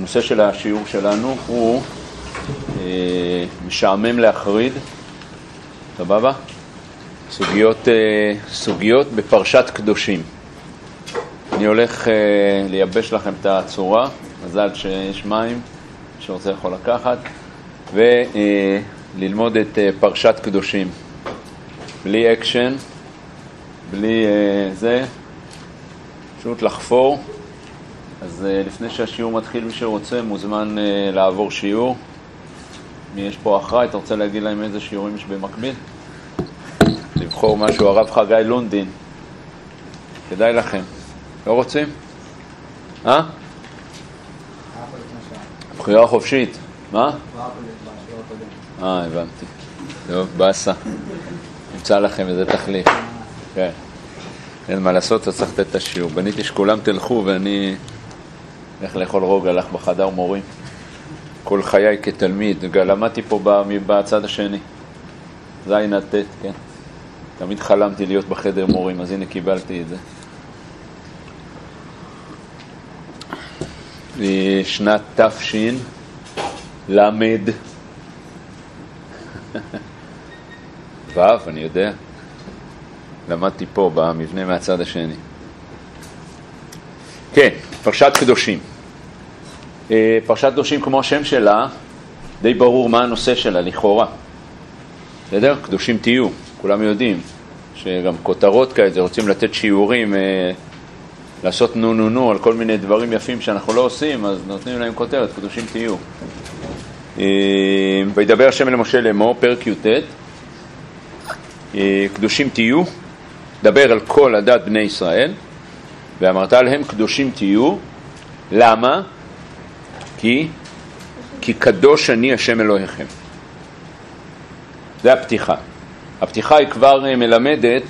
הנושא של השיעור שלנו הוא משעמם להחריד, סבבה? סוגיות בפרשת קדושים. אני הולך לייבש לכם את הצורה, מזל שיש מים שרוצה יכול לקחת, וללמוד את פרשת קדושים. בלי אקשן, בלי זה, פשוט לחפור. אז לפני שהשיעור מתחיל, מי שרוצה מוזמן לעבור שיעור. מי יש פה אחראי? אתה רוצה להגיד להם איזה שיעורים יש במקביל? לבחור משהו, הרב חגי לונדין. כדאי לכם. לא רוצים? בחירה חופשית. מה? הבנתי. טוב, בסה. נמצא לכם איזה תחליף. כן. אין מה לעשות, אתה צריך לתת את השיעור. בניתי שכולם תלכו ואני הולך לאכול רוג, הלך בחדר מורים. כל חיי כתלמיד. למדתי פה בצד השני. זין עד תת, כן. תמיד חלמתי להיות בחדר מורים, אז הנה קיבלתי את זה. שנת תפשין, למד. ואף, אני יודע. למדתי פה במבנה מהצד השני. כן, פרשת קדושים. פרשת קדושים כמו השם שלה, די ברור מה הנושא שלה, לכאורה. בסדר? קדושים תהיו, כולם יודעים. שגם כותרות כאלה, רוצים לתת שיעורים, לעשות נו על כל מיני דברים יפים שאנחנו לא עושים, אז נותנים להם כותרת, קדושים תהיו. וידבר השם אל משה לאמור, פרק י"ט, קדושים תהיו, דבר על כל עדת בני ישראל, ואמרת להם קדושים תהיו. למה? כי קדוש אני השם אלוהיכם. זה הפתיחה. הפתיחה היא כבר מלמדת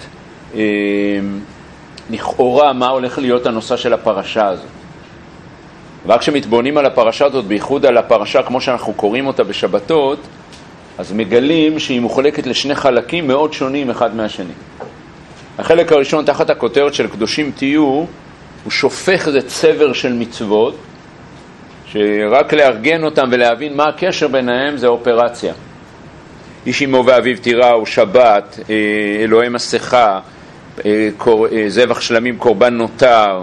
לכאורה מה הולך להיות הנושא של הפרשה הזאת. רק כשמתבונים על הפרשה הזאת, בייחוד על הפרשה כמו שאנחנו קוראים אותה בשבתות, אז מגלים שהיא מחולקת לשני חלקים מאוד שונים אחד מהשני. החלק הראשון תחת הכותרת של קדושים תהיו, הוא שופך איזה צבר של מצוות, שרק לארגן אותם ולהבין מה הקשר ביניהם זה אופרציה. איש אמו ואביו תיראו, שבת, אלוהי מסכה, זבח שלמים, קורבן נותר,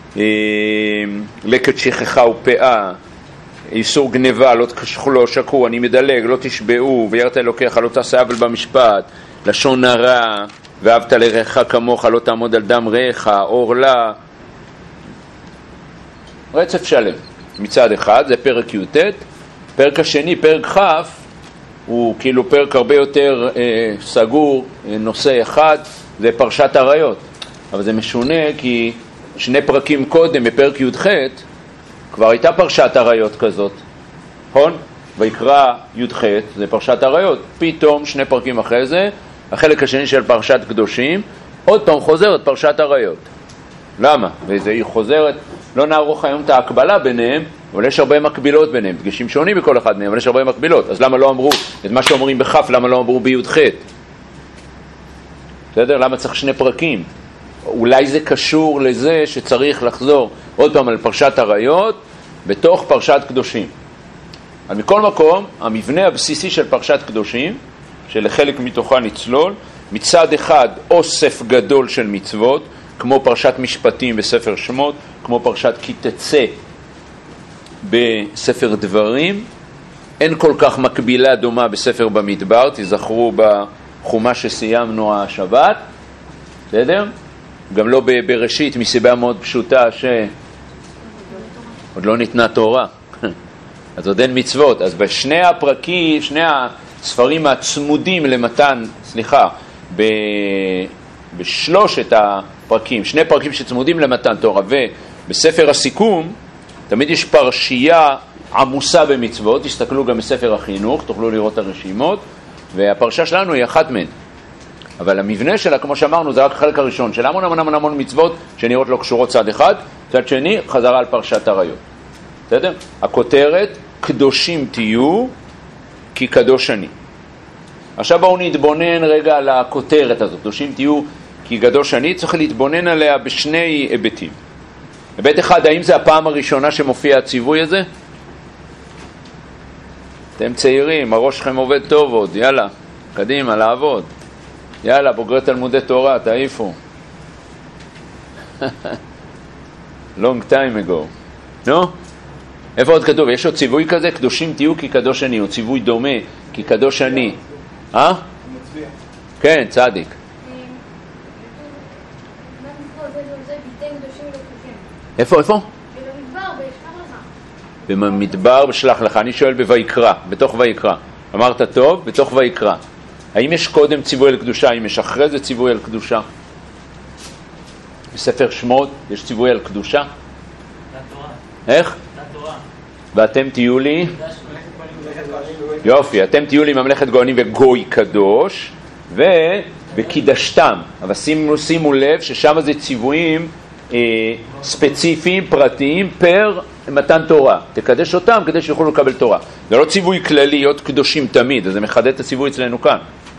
לקט שכחה ופאה, איסור גניבה, לא שקו, אני מדלג, לא תשבעו, ויראת אלוקיך, לא תעשה עוול במשפט, לשון הרע, ואהבת לרעך כמוך, לא תעמוד על דם רעך, עורלה. רצף שלם. מצד אחד, זה פרק י"ט. פרק השני, פרק כ', הוא כאילו פרק הרבה יותר סגור, נושא אחד, זה פרשת עריות. אבל זה משונה כי שני פרקים קודם, בפרק י"ח, כבר הייתה פרשת עריות כזאת. נכון? ויקרא י"ח, זה פרשת עריות. פתאום שני פרקים אחרי זה, החלק השני של פרשת קדושים, עוד פעם חוזרת פרשת עריות. למה? והיא חוזרת, לא נערוך היום את ההקבלה ביניהם, אבל יש הרבה מקבילות ביניהם, דגשים שונים בכל אחד מהם, אבל יש הרבה מקבילות. אז למה לא אמרו את מה שאומרים בכף, למה לא אמרו בי"ח? בסדר? למה צריך שני פרקים? אולי זה קשור לזה שצריך לחזור עוד פעם על פרשת עריות בתוך פרשת קדושים. אבל מכל מקום, המבנה הבסיסי של פרשת קדושים, שלחלק מתוכה נצלול, מצד אחד אוסף גדול של מצוות, כמו פרשת משפטים בספר שמות, כמו פרשת כי תצא בספר דברים. אין כל כך מקבילה דומה בספר במדבר, תזכרו בחומה שסיימנו השבת, בסדר? גם לא בראשית, מסיבה מאוד פשוטה שעוד לא ניתנה תורה, אז עוד אין מצוות. אז בשני הפרקים, שני הספרים הצמודים למתן, בשלושת הפרקים, שני פרקים שצמודים למתן תורה, ובספר הסיכום, תמיד יש פרשייה עמוסה במצוות, תסתכלו גם בספר החינוך, תוכלו לראות הרשימות, והפרשה שלנו היא אחת מהן. אבל המבנה שלה, כמו שאמרנו, זה רק החלק הראשון של המון מצוות שנראות לא קשורות צד אחד, צד שני, חזרה על פרשת עריות. בסדר? הכותרת, קדושים תהיו, כי קדוש אני. עכשיו בואו נתבונן רגע על הכותרת הזאת, קדושים תהיו, כי קדוש אני, צריך להתבונן עליה בשני היבטים. היבט אחד, האם זה הפעם הראשונה שמופיע הציווי הזה? אתם צעירים, הראש שלכם עובד טוב עוד, יאללה, קדימה, לעבוד. יאללה, בוגרי תלמודי תורה, תעיפו. long time ago. נו? איפה עוד כתוב? יש עוד ציווי כזה? קדושים תהיו כי קדוש אני, או ציווי דומה כי קדוש אני. כן, צדיק. איפה? במדבר בשלח לך. אני שואל בויקרא, בתוך ויקרא. אמרת טוב, בתוך ויקרא. האם יש קודם ציווי על קדושה? האם יש אחרי זה ציווי על קדושה? בספר שמות יש ציווי על קדושה? איך? ואתם תהיו לי? יופי, אתם תהיו לי ממלכת כהנים וגוי קדוש וקידשתם. אבל שימו לב ששם זה ציוויים ספציפיים, פרטיים, פר מתן תורה. תקדש אותם כדי שיוכלו לקבל תורה. זה לא ציווי כללי להיות קדושים תמיד, אז זה מחדד את הציווי אצלנו כאן.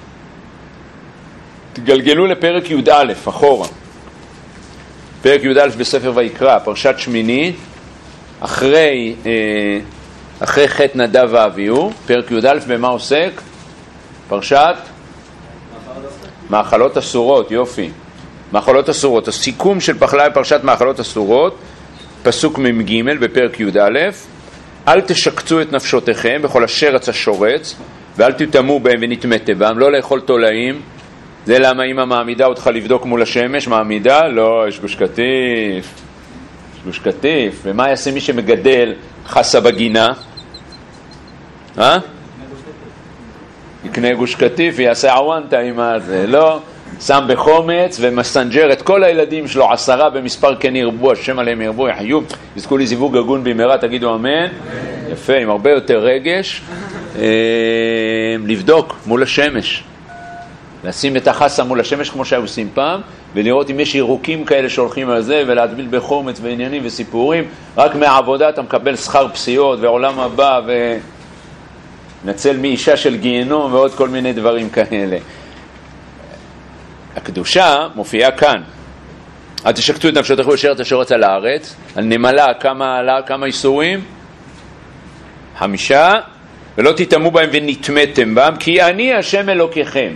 תגלגלו לפרק י"א, אחורה. פרק י"א בספר ויקרא, פרשת שמיני, אחרי חטא נדב ואביהו. פרק י"א במה עוסק? פרשת מאכלות אסורות, יופי. מאכלות אסורות, הסיכום של פרשת מאכלות אסורות, פסוק מ"ג בפרק י"א, אל תשקצו את נפשותיכם בכל אשר רצה שורץ, ואל תטמאו בהם ונטמאתם בהם, לא לאכול תולעים. זה למה אמא מעמידה אותך לבדוק מול השמש, מעמידה? לא, יש גוש קטיף. יש גוש קטיף. ומה יעשה מי שמגדל חסה בגינה? יקנה גוש קטיף ויעשה עוונטה עם הזה. לא, שם בחומץ ומסנג'ר את כל הילדים שלו, 10 במספר כן ירבו, השם עליהם ירבו, יחיו, יזכו לי זיווג הגון במהרה, תגידו אמן. יפה, עם הרבה יותר רגש. לבדוק מול השמש. לשים את החסה מול השמש כמו שהיו עושים פעם, ולראות אם יש ירוקים כאלה שהולכים על זה, ולהטביל בחומץ ועניינים וסיפורים. רק מהעבודה אתה מקבל שכר פסיעות ועולם הבא, ונצל מאישה של גיהנום ועוד כל מיני דברים כאלה. הקדושה מופיעה כאן. אל תשקצו את נפשותיכם אשר תשורץ על הארץ. על נמלה כמה איסורים? 5. ולא תטמאו בהם ונטמאתם בהם, כי אני השם אלוקיכם.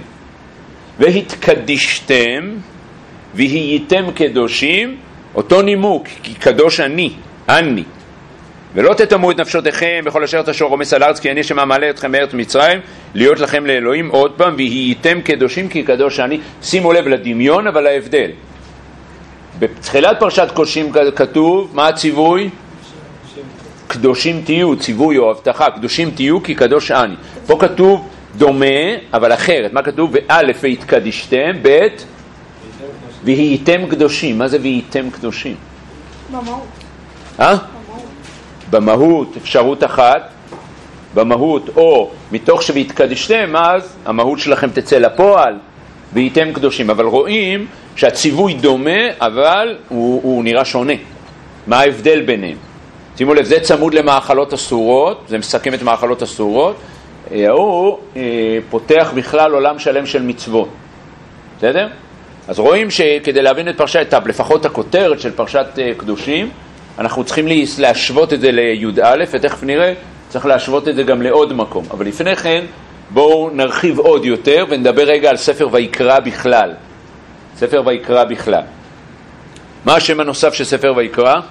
והתקדישתם והייתם קדושים, אותו נימוק, כי קדוש אני. ולא תטמאו את נפשותיכם בכל אשר תשור רומס על הארץ, כי אני שמעלה אתכם מארץ מצרים, להיות לכם לאלוהים. עוד פעם, והייתם קדושים כי קדוש אני. שימו לב לדמיון, אבל ההבדל. בתחילת פרשת קדושים כתוב, מה הציווי? קדושים תהיו, ציווי או הבטחה, קדושים תהיו כי קדוש אני. פה כתוב דומה, אבל אחרת. מה כתוב? וא' והתקדישתם, ב' והייתם קדושים. מה זה והייתם קדושים? במהות. במהות, אפשרות אחת, במהות, או מתוך שהתקדישתם, אז המהות שלכם תצא לפועל, והייתם קדושים. אבל רואים שהציווי דומה, אבל הוא נראה שונה. מה ההבדל ביניהם? שימו לב, זה צמוד למאכלות אסורות, זה מסכם את מאכלות אסורות, הוא פותח בכלל עולם שלם של מצוות. בסדר? אז רואים שכדי להבין את פרשת, לפחות הכותרת של פרשת קדושים, אנחנו צריכים להשוות את זה לי"א, ותכף נראה, צריך להשוות את זה גם לעוד מקום. אבל לפני כן, בואו נרחיב עוד יותר, ונדבר רגע על ספר ויקרא בכלל. ספר ויקרא בכלל. מה השם הנוסף של ספר ויקרא?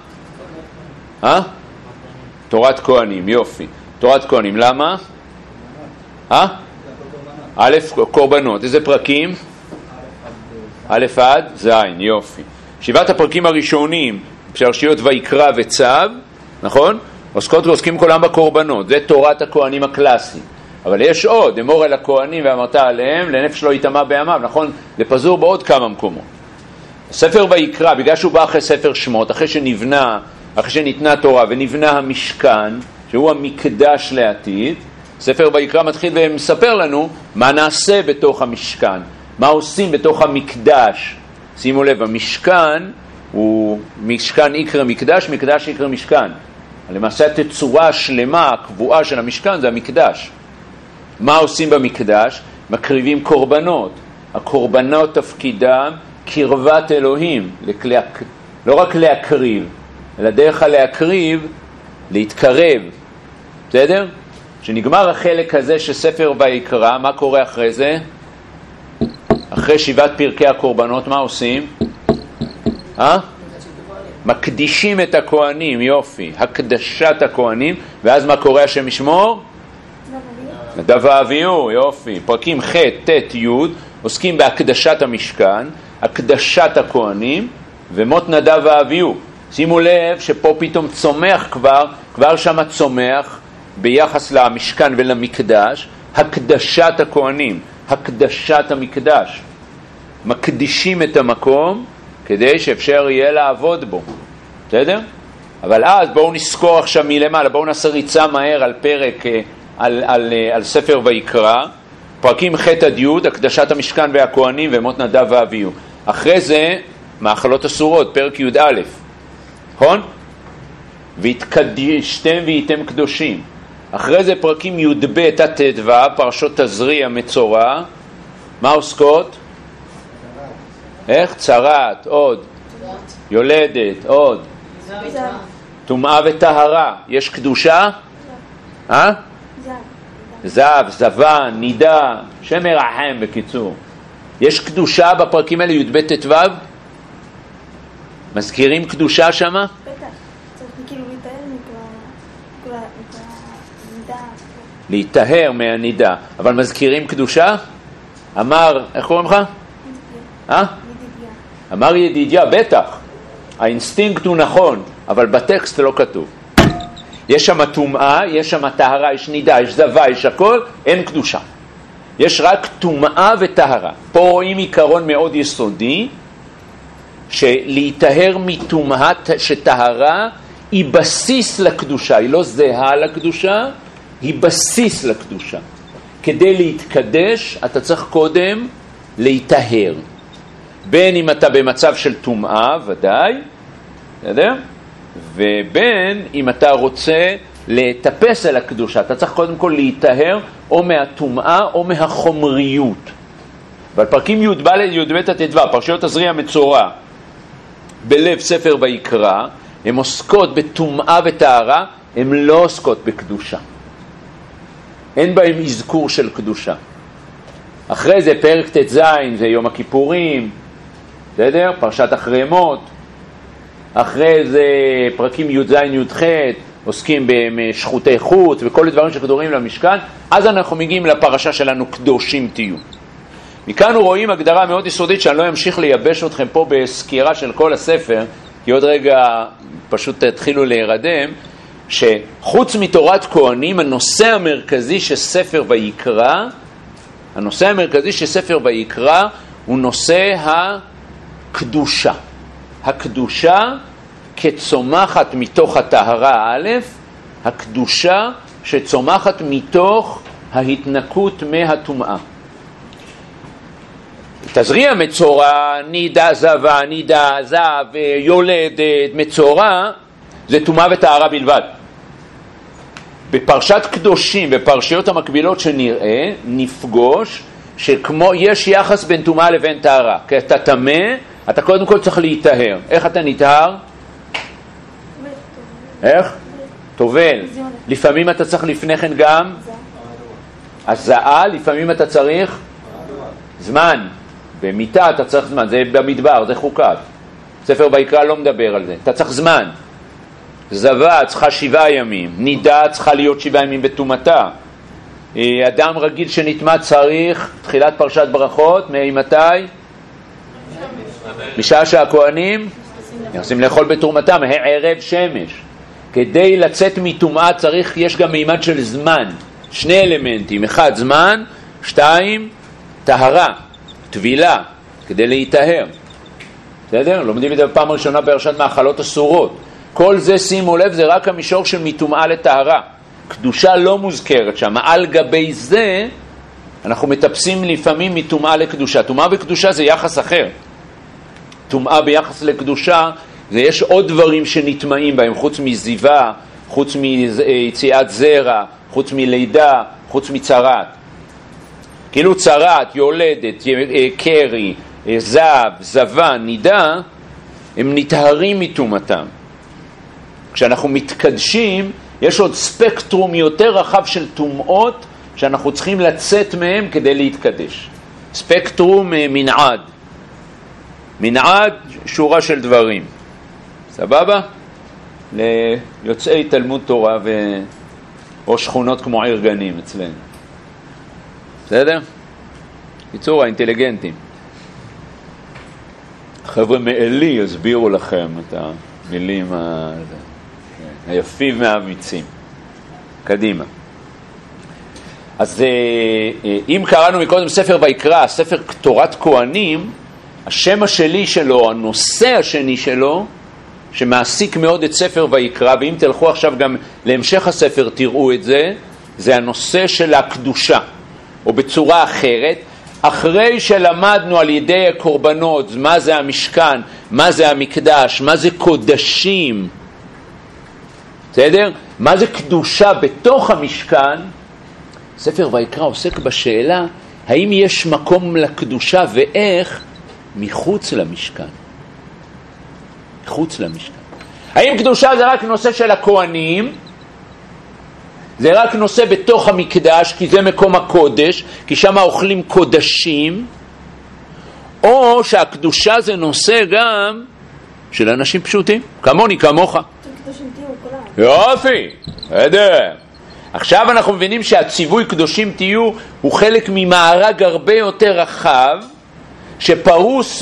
תורת כהנים, יופי. תורת כהנים, למה? א', קורבנות. איזה פרקים? א' עד ז', יופי. 7 הפרקים הראשונים, פרשיות ויקרא וצו, נכון? עוסקים כולם בקורבנות. זה תורת הכהנים הקלאסית. אבל יש עוד, אמור אל הכהנים ואמרת עליהם, לנפש לא יטמא בימיו, נכון? זה פזור בעוד כמה מקומות. ספר ויקרא, בגלל שהוא בא אחרי ספר שמות, אחרי שניתנה תורה ונבנה המשכן, שהוא המקדש לעתיד, ספר ויקרא מתחיל ומספר לנו מה נעשה בתוך המשכן, מה עושים בתוך המקדש. שימו לב, המשכן הוא משכן יקרא מקדש, מקדש יקרא משכן. למעשה התצורה השלמה, הקבועה של המשכן זה המקדש. מה עושים במקדש? מקריבים קורבנות. הקורבנות תפקידם קרבת אלוהים, לא רק להקריב, אלא דרך להקריב, להתקרב. בסדר? שנגמר החלק הזה של ספר ויקרא, מה קורה אחרי זה? אחרי 7 פרקי הקורבנות, מה עושים? מקדישים את הכהנים, יופי, הקדשת הכהנים, ואז מה קורה השם ישמור? נדב ואביהו, יופי. פרקים ח' ט' י' עוסקים בהקדשת המשכן, הקדשת הכהנים ומות נדב ואביהו. שימו לב שפה פתאום צומח כבר שם צומח ביחס למשכן ולמקדש, הקדשת הכהנים, הקדשת המקדש. מקדישים את המקום כדי שאפשר יהיה לעבוד בו. בסדר? אבל אז בואו נזכור עכשיו מלמעלה, בואו נעשה ריצה מהר על פרק, על ספר ויקרא, פרקים ח' עד י', הקדשת המשכן והכהנים ומות נדב ואביהו. אחרי זה, מאכלות אסורות, פרק י' א', נכון? והתקדשתם והייתם קדושים. אחרי זה פרקים י' ב' עד ט' ו', פרשות תזריע מצורע, מה עוסקות? איך? צרת, עוד. יולדת, עוד. טומאה וטהרה. יש קדושה? זב, זבן, נידה, שם מרחם בקיצור. יש קדושה בפרקים האלה, י' ב' ט' ו'? מזכירים קדושה שמה? בטח. צריך כאילו להיטהר מהנידה. אבל מזכירים קדושה? אמר, איך קוראים לך? אמר ידידיה, בטח. האינסטינקט הוא נכון, אבל בטקסט לא כתוב. יש שם טומאה, יש שם טהרה, יש נידה, יש זבה, יש הכל, אין קדושה. יש רק טומאה וטהרה. פה רואים עיקרון מאוד יסודי, שלהיטהר מטומאה שטהרה היא בסיס לקדושה, היא לא זהה לקדושה, היא בסיס לקדושה. כדי להתקדש אתה צריך קודם להיטהר. בין אם אתה במצב של טומאה, ודאי, בסדר? ובין אם אתה רוצה לטפס על הקדושה, אתה צריך קודם כל להיטהר או מהטומאה או מהחומריות. ועל פרקים י' ב' י' ב' ט' ו', פרשיות תזריע מצורע, בלב ספר ויקרא, הן עוסקות בטומאה וטהרה, הן לא עוסקות בקדושה. אין בהם אזכור של קדושה. אחרי זה פרק ט' ז' זה יום הכיפורים, בסדר? פרשת אחרי מות. אחרי זה פרקים י' ז' י' ח' עוסקים בשחוטי חוץ וכל הדברים שקדורים למשכן. אז אנחנו מגיעים לפרשה שלנו, קדושים תהיו. מכאן הוא רואים הגדרה מאוד יסודית שאני לא אמשיך לייבש אתכם פה בסקירה של כל הספר, כי עוד רגע פשוט תתחילו להירדם, שחוץ מתורת כהנים, הנושא המרכזי של ספר ויקרא, הוא נושא הקדושה. הקדושה כצומחת מתוך הטהרה א', הקדושה שצומחת מתוך ההתנקות מהטומאה. תזריע מצורע, נידה זבה, נידה זב, יולדת, מצורע, זה טומאה וטהרה בלבד. בפרשת קדושים, בפרשיות המקבילות שנראה, נפגוש שכמו יש יחס בין טומאה לבין טהרה. כי אתה טמא, אתה קודם כל צריך להיטהר. איך אתה נטהר? איך? טובל. לפעמים אתה צריך לפני כן גם הזעה, לפעמים אתה צריך זמן. במיטה אתה צריך זמן, זה במדבר, זה חוקת. ספר ויקרא לא מדבר על זה. אתה צריך זמן. זבה צריכה 7 ימים, נידה צריכה להיות 7 ימים בטומאתה. אדם רגיל שנטמא צריך, תחילת פרשת ברכות, ממתי? משעה שהכהנים נכנסים לאכול בטומאתם, ערב שמש. כדי לצאת מטומאה צריך, יש גם מימד של זמן, 2 אלמנטים, 1 זמן, 2 טהרה, טבילה, כדי להיטהר. בסדר? לומדים את זה בפעם הראשונה בפרשת מאכלות אסורות. כל זה, שימו לב, זה רק המישור של מטומאה לטהרה. קדושה לא מוזכרת שם. על גבי זה אנחנו מטפסים לפעמים מטומאה לקדושה. טומאה וקדושה זה יחס אחר. טומאה ביחס לקדושה, זה יש עוד דברים שנטמאים בהם, חוץ מזיבה, חוץ מיציאת זרע, חוץ מלידה, חוץ מצרת. כאילו צרת, יולדת, קרי, זב, זבה, נידה, הם נטהרים מטומאתם. כשאנחנו מתקדשים, יש עוד ספקטרום יותר רחב של טומאות שאנחנו צריכים לצאת מהם כדי להתקדש. ספקטרום מנעד. מנעד שורה של דברים. סבבה? ליוצאי תלמוד תורה או שכונות כמו עיר גנים אצלנו. בסדר? קיצור, האינטליגנטים. חבר'ה מאלי יסבירו לכם את המילים היפים והאמיצים. קדימה. אז אם קראנו מקודם ספר ויקרא, ספר תורת כהנים, השם השני שלו, הנושא השני שלו, שמעסיק מאוד את ספר ויקרא, ואם תלכו עכשיו גם להמשך הספר תראו את זה, זה הנושא של הקדושה, או בצורה אחרת, אחרי שלמדנו על ידי הקורבנות, מה זה המשכן, מה זה המקדש, מה זה קודשים, בסדר? מה זה קדושה בתוך המשכן, ספר ויקרא עוסק בשאלה, האם יש מקום לקדושה ואיך מחוץ למשכן. מחוץ למשכן. האם קדושה זה רק נושא של הכהנים, זה רק נושא בתוך המקדש, כי זה מקום הקודש, כי שם אוכלים קודשים, או שהקדושה זה נושא גם של אנשים פשוטים, כמוני, כמוך. יופי, בסדר. עכשיו אנחנו מבינים שהציווי קדושים תהיו הוא חלק ממארג הרבה יותר רחב, שפרוס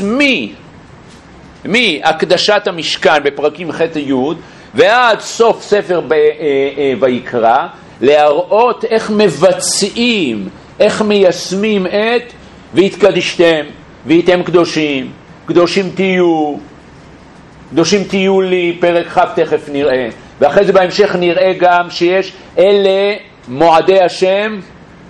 מהקדשת המשכן בפרקים ח' י' ועד סוף ספר ויקרא, להראות איך מבצעים, איך מיישמים את והתקדשתם, והייתם קדושים, קדושים תהיו לי, פרק כ' תכף נראה. ואחרי זה בהמשך נראה גם שיש אלה מועדי השם,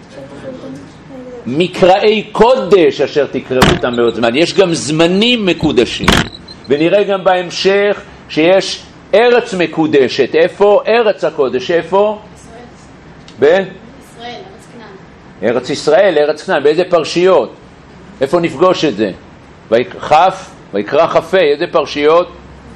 מקראי קודש אשר תקראו אותם בעוד זמן. יש גם זמנים מקודשים. ונראה גם בהמשך שיש ארץ מקודשת. איפה? ארץ הקודש. איפה? ישראל. ישראל, ארץ כנען. ארץ ישראל, ארץ כנען. באיזה פרשיות? איפה נפגוש את זה? ויקרא כ"ה. איזה פרשיות?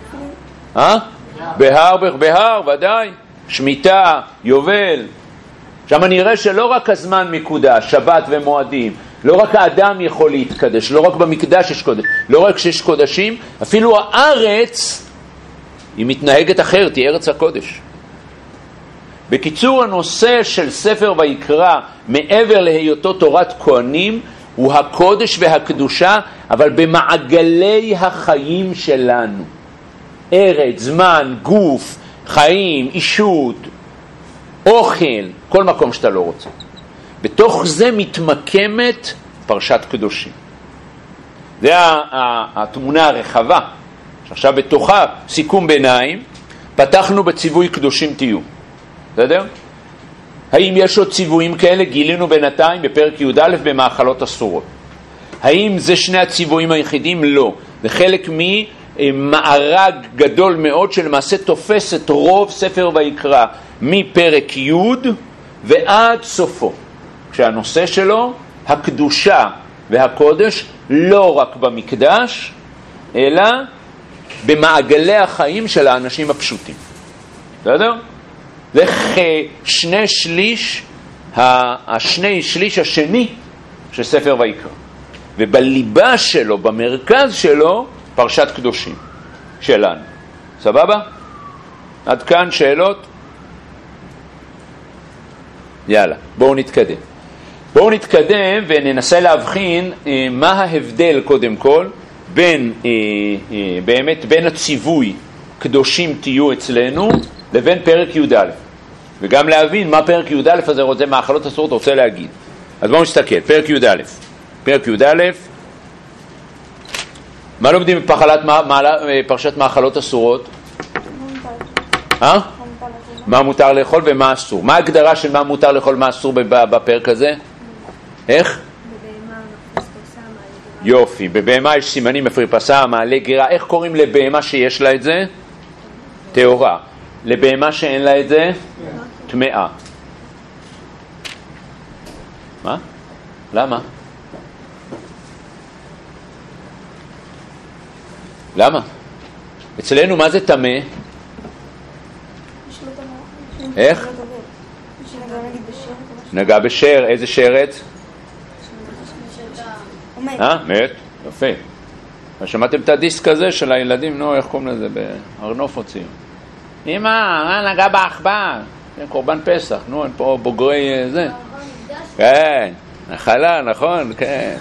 בהר, ודאי. שמיטה, יובל. שם נראה שלא רק הזמן מקודש, שבת ומועדים, לא רק האדם יכול להתקדש, לא רק במקדש יש קודש, לא רק שיש קודשים, אפילו הארץ היא מתנהגת אחרת, היא ארץ הקודש. בקיצור, הנושא של ספר ויקרא, מעבר להיותו תורת כהנים, הוא הקודש והקדושה, אבל במעגלי החיים שלנו. ארץ, זמן, גוף, חיים, אישות, אוכל, כל מקום שאתה לא רוצה. בתוך זה מתמקמת פרשת קדושים. זה התמונה הרחבה. עכשיו בתוכה סיכום ביניים, פתחנו בציווי קדושים תהיו. בסדר? האם יש עוד ציוויים כאלה? גילינו בינתיים בפרק י"א במאכלות אסורות. האם זה שני הציוויים היחידים? לא. זה חלק ממארג גדול מאוד שלמעשה תופס את רוב ספר ויקרא מפרק י' ועד סופו. כשהנושא שלו, הקדושה והקודש, לא רק במקדש, אלא במעגלי החיים של האנשים הפשוטים. בסדר? זה שני שליש השני של ספר ויקרא. ובליבה שלו, במרכז שלו, פרשת קדושים שלנו. סבבה? עד כאן שאלות? יאללה, בואו נתקדם וננסה להבחין מה ההבדל קודם כל בין הציווי קדושים תהיו אצלנו לבין פרק י"א, וגם להבין מה פרק י"א הזה רוצה, מאכלות אסורות רוצה להגיד. אז בואו נסתכל, פרק י"א, מה לומדים בפרשת מאכלות אסורות? מה מותר לאכול ומה אסור. מה ההגדרה של מה מותר לאכול ומה אסור בפרק הזה? איך? יופי, בבהמה יש סימנים מפריפסה, מעלה גרה. איך קוראים לבהמה שיש לה את זה? טהורה. לבהמה שאין לה את זה? טמאה. מה? למה? אצלנו מה זה טמא? איך? נגע בשרץ. איזה שרץ? מת? יפה. שמעתם את הדיסק הזה של הילדים? נו, איך קוראים לזה? בארנוף הוציאו. אמא, נגע בעכבר. קורבן פסח. נו, אין פה בוגרי זה. כן, נחלה, נכון, כן.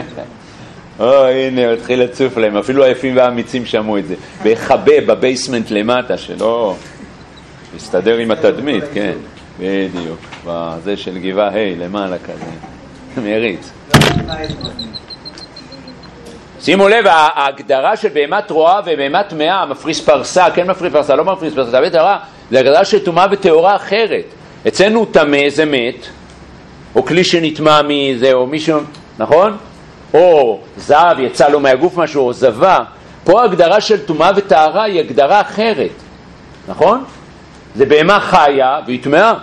הנה, התחיל לצוף להם. אפילו היפים והאמיצים שמעו את זה. בחבא, בבייסמנט למטה, שלא הסתדר עם התדמית, כן. בדיוק. בזה של גבעה, למעלה כזה. מריץ. שימו לב, ההגדרה של בהמת רועה ובהמת טמאה, מפריס פרסה, כן מפריס פרסה, לא מפריס פרסה, זה הגדרה של טומאה וטהורה אחרת. אצלנו טמא זה מת, או כלי שנטמא מזה, או מישהו, נכון? או זהב, יצא לו מהגוף משהו, או זבה. פה ההגדרה של טומאה וטהרה היא הגדרה אחרת, נכון? זה בהמה חיה והיא טמאה.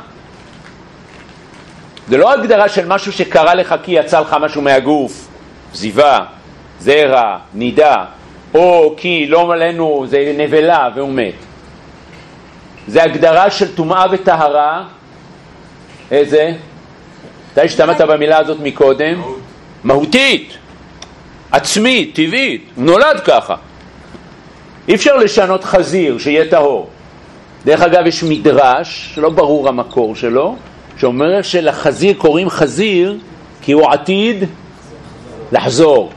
זה לא הגדרה של משהו שקרה לך כי יצא לך משהו מהגוף, זיווה, זרע, נידה, או כי לא מלאנו, זה נבלה והוא מת. זה הגדרה של טומאה וטהרה. איזה? אתה השתמשת במילה הזאת מקודם? מהותית, עצמית, טבעית, נולד ככה. אי אפשר לשנות חזיר שיהיה טהור. דרך אגב יש מדרש, שלא ברור המקור שלו, שאומר שלחזיר קוראים חזיר כי הוא עתיד לחזור.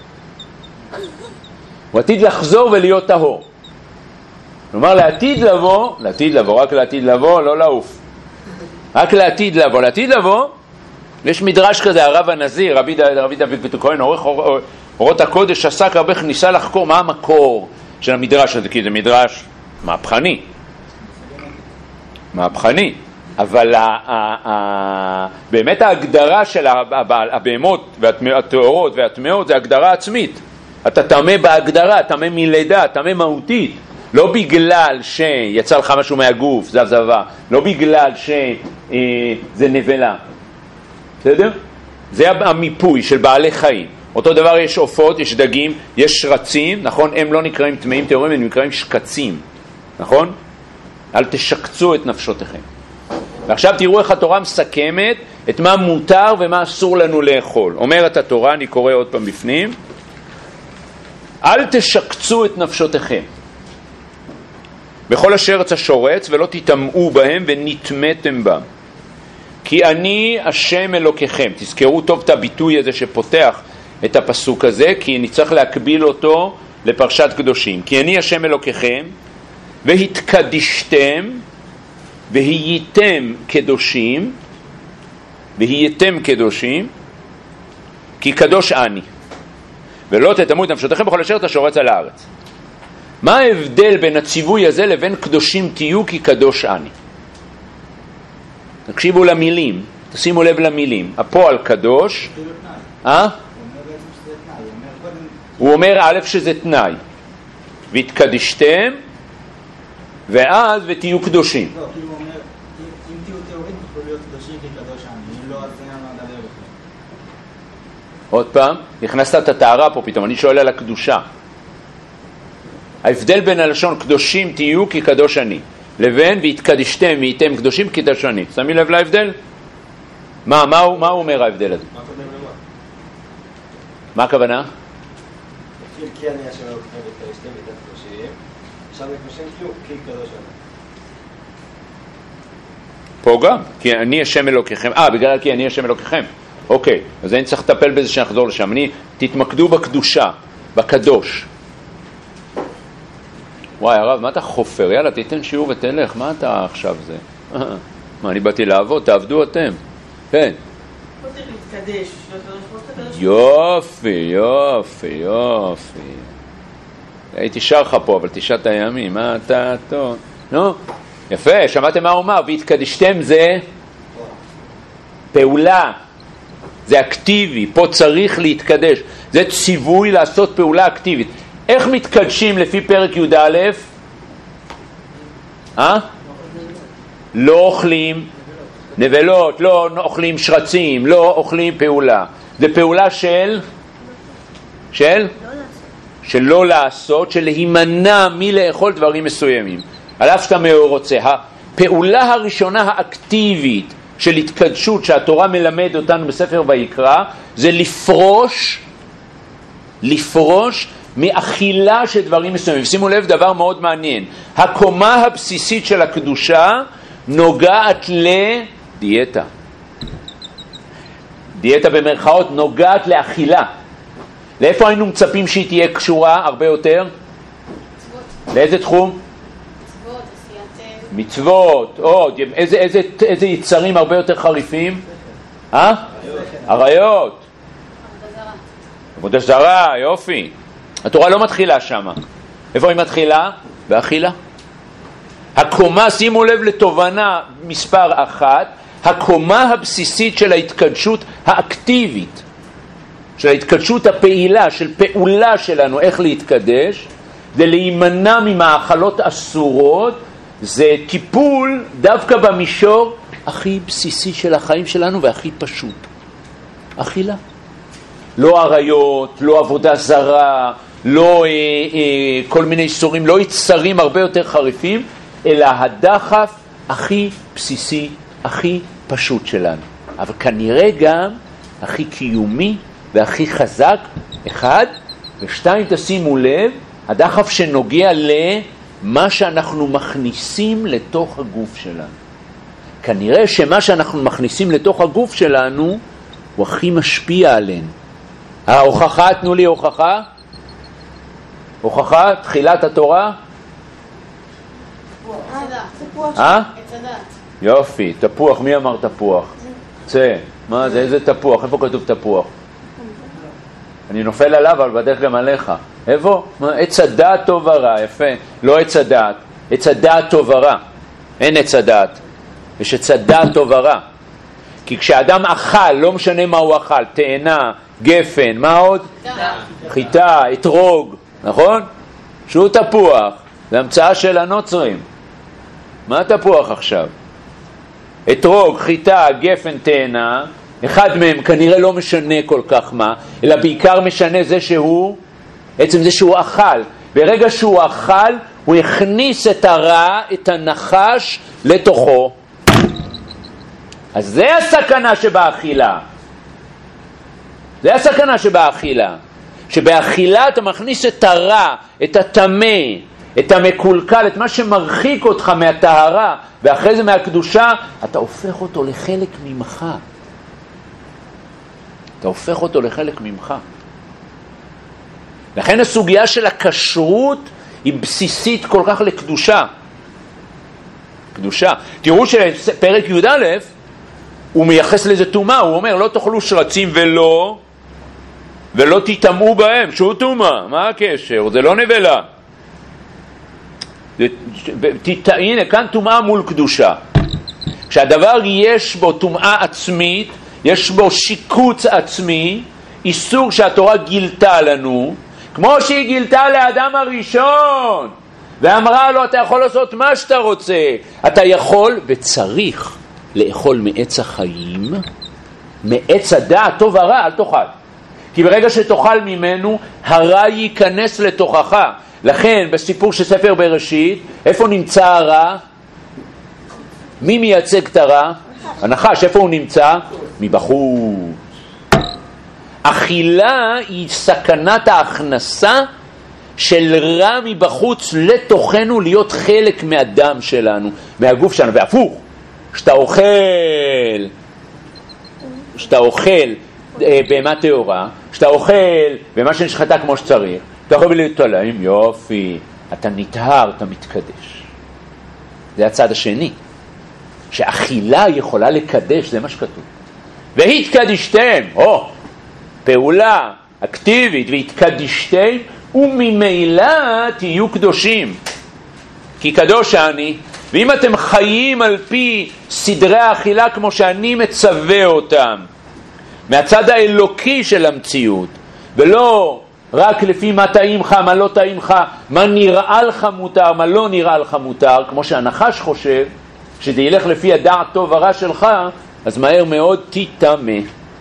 הוא עתיד לחזור ולהיות טהור. כלומר לעתיד לבוא, רק לעתיד לבוא, לא לעוף. רק לעתיד לבוא, יש מדרש כזה, הרב הנזיר, רבי דוד כהן, עורך אורות הקודש, עסק הרבה, ניסה לחקור מה המקור של המדרש הזה, כי זה מדרש מהפכני. אבל באמת ההגדרה של הבהמות והטהורות והטמאות זה הגדרה עצמית. אתה טמא בהגדרה, טמא מלידה, טמא מהותית. לא בגלל שיצא לך משהו מהגוף, זבה, לא בגלל שזה נבלה. בסדר? זה המיפוי של בעלי חיים. אותו דבר יש עופות, יש דגים, יש שרצים, נכון? הם לא נקראים טמאים טהורים, הם נקראים שקצים. נכון? אל תשקצו את נפשותיכם. ועכשיו תראו איך התורה מסכמת את מה מותר ומה אסור לנו לאכול. אומרת התורה, אני קורא עוד פעם בפנים, אל תשקצו את נפשותיכם בכל אשר ארץ השורץ ולא תטמאו בהם ונטמאתם בם. כי אני השם אלוקיכם. תזכרו טוב את הביטוי הזה שפותח את הפסוק הזה, כי אני צריך להקביל אותו לפרשת קדושים. כי אני השם אלוקיכם והתקדישתם והייתם קדושים כי קדוש אני ולא תטמאו את נפשותיכם בכל אשר השורץ על הארץ. מה ההבדל בין הציווי הזה לבין קדושים תהיו כי קדוש אני? תקשיבו למילים, תשימו לב למילים. הפועל קדוש, הוא אומר א' שזה תנאי, והתקדישתם ואז ותהיו קדושים. לא, כאילו הוא אומר, אם תהיו תיאורית תוכלו להיות קדושים כי קדוש אני, אם לא אז אין מה לדבר בכלל. עוד פעם, נכנסת את הטהרה פה פתאום, אני שואל על הקדושה. ההבדל בין הלשון קדושים תהיו כי קדוש אני לבין והתקדישתם והייתם קדושים כי קדוש אני. שמי לב להבדל? מה הוא אומר ההבדל הזה? מה הכוונה? כי אני השם אלוקיכם והתקדישתם והייתם קדושים, עכשיו לקדושים תהיו כי קדוש אני. פה גם, כי אני השם אלוקיכם. בגלל כי אני השם אלוקיכם. אוקיי, אז אני צריך לטפל בזה שנחזור לשם. תתמקדו בקדושה, בקדוש. וואי הרב, מה אתה חופר? יאללה, תיתן שיעור ותלך. מה אתה עכשיו זה? מה, אני באתי לעבוד, תעבדו אתם. כן. יופי. הייתי שר לך פה, אבל 9 הימים. מה אתה טוב? נו, יפה, שמעתם מה הוא אמר? והתקדישתם זה פעולה. זה אקטיבי, פה צריך להתקדש. זה ציווי לעשות פעולה אקטיבית. איך מתקדשים לפי פרק י"א? לא אוכלים נבלות, לא אוכלים שרצים, לא אוכלים פעולה. זה פעולה של לא לעשות, של להימנע מלאכול דברים מסוימים. על אף שאתה מאוד רוצה. פעולה הראשונה האקטיבית של התקדשות שהתורה מלמד אותנו בספר ויקרא, זה לפרוש מאכילה של דברים מסוימים. שימו לב, דבר מאוד מעניין. הקומה הבסיסית של הקדושה נוגעת לדיאטה. דיאטה במרכאות נוגעת לאכילה. לאיפה היינו מצפים שהיא תהיה קשורה הרבה יותר? מצוות. לאיזה תחום? מצוות, עשיית מצוות. עוד, איזה יצרים הרבה יותר חריפים? עריות. עבודה זרה, יופי. התורה לא מתחילה שמה. איפה היא מתחילה? באכילה. הקומה, שימו לב לתובנה מספר 1, הקומה הבסיסית של ההתקדשות האקטיבית, של ההתקדשות הפעילה, של פעולה שלנו, איך להתקדש, זה להימנע ממאכלות אסורות, זה טיפול דווקא במישור הכי בסיסי של החיים שלנו והכי פשוט. אכילה. לא עריות, לא עבודה זרה, לא כל מיני איסורים, לא יצרים הרבה יותר חריפים, אלא הדחף הכי בסיסי, הכי פשוט שלנו. אבל כנראה גם הכי קיומי והכי חזק, 1, ו2, תשימו לב, הדחף שנוגע למה שאנחנו מכניסים לתוך הגוף שלנו. כנראה שמה שאנחנו מכניסים לתוך הגוף שלנו הוא הכי משפיע עלינו. ההוכחה, תנו לי הוכחה. הוכחה, תחילת התורה. יופי, תפוח, מי אמר תפוח? צא, מה זה, איזה תפוח? איפה כתוב תפוח? אני נופל עליו, אבל בדרך גם עליך. איפה? עץ הדעת טוב ורע, יפה. לא עץ הדעת, עץ הדעת טוב ורע. אין עץ הדעת, יש עץ הדעת טוב ורע. כי כשאדם אכל, לא משנה מה הוא אכל, תאנה, גפן, מה עוד? חיטה, אתרוג, נכון? שהוא תפוח, זה המצאה של הנוצרים. מה תפוח עכשיו? אתרוג, חיטה, גפן, תאנה, אחד מהם כנראה לא משנה כל כך מה, אלא בעיקר משנה זה שהוא, עצם זה שהוא אכל. ברגע שהוא אכל, הוא הכניס את הרע, את הנחש, לתוכו. אז זה הסכנה שבאכילה. זה הסכנה שבאכילה. שבאכילה אתה מכניס את הרע, את הטמא, את המקולקל, את מה שמרחיק אותך מהטהרה, ואחרי זה מהקדושה, אתה הופך אותו לחלק ממך. אתה הופך אותו לחלק ממך. לכן הסוגיה של הכשרות היא בסיסית כל כך לקדושה. קדושה. תראו שפרק י"א הוא מייחס לזה טומאה, הוא אומר לא תאכלו שרצים ולא תטמאו בהם, שהוא טומאה, מה הקשר? זה לא נבלה. הנה, כאן טומאה מול קדושה. כשהדבר יש בו טומאה עצמית, יש בו שיקוץ עצמי, איסור שהתורה גילתה לנו, כמו שהיא גילתה לאדם הראשון, ואמרה לו, אתה יכול לעשות מה שאתה רוצה, אתה יכול וצריך לאכול מעץ החיים, מעץ הדעת טוב ורע, אל תאכל. כי ברגע שתאכל ממנו, הרע ייכנס לתוכך. לכן, בסיפור של ספר בראשית, איפה נמצא הרע? מי מייצג את הרע? הנחש, איפה הוא נמצא? מבחוץ. אכילה היא סכנת ההכנסה של רע מבחוץ לתוכנו, להיות חלק מהדם שלנו, מהגוף שלנו. והפוך, שאתה אוכל בהמה טהורה, שאתה אוכל במה שנשחטה כמו שצריך, אתה יכול להתעלם, יופי, אתה נטהר, אתה מתקדש. זה הצד השני, שאכילה יכולה לקדש, זה מה שכתוב. והתקדישתם, פעולה אקטיבית, והתקדישתם, וממילא תהיו קדושים. כי קדוש אני, ואם אתם חיים על פי סדרי האכילה כמו שאני מצווה אותם, מהצד האלוקי של המציאות, ולא רק לפי מה טעים לך, מה לא טעים לך, מה נראה לך מותר, מה לא נראה לך מותר, כמו שהנחש חושב, שזה ילך לפי הדעת טוב ורע שלך, אז מהר מאוד תטמא.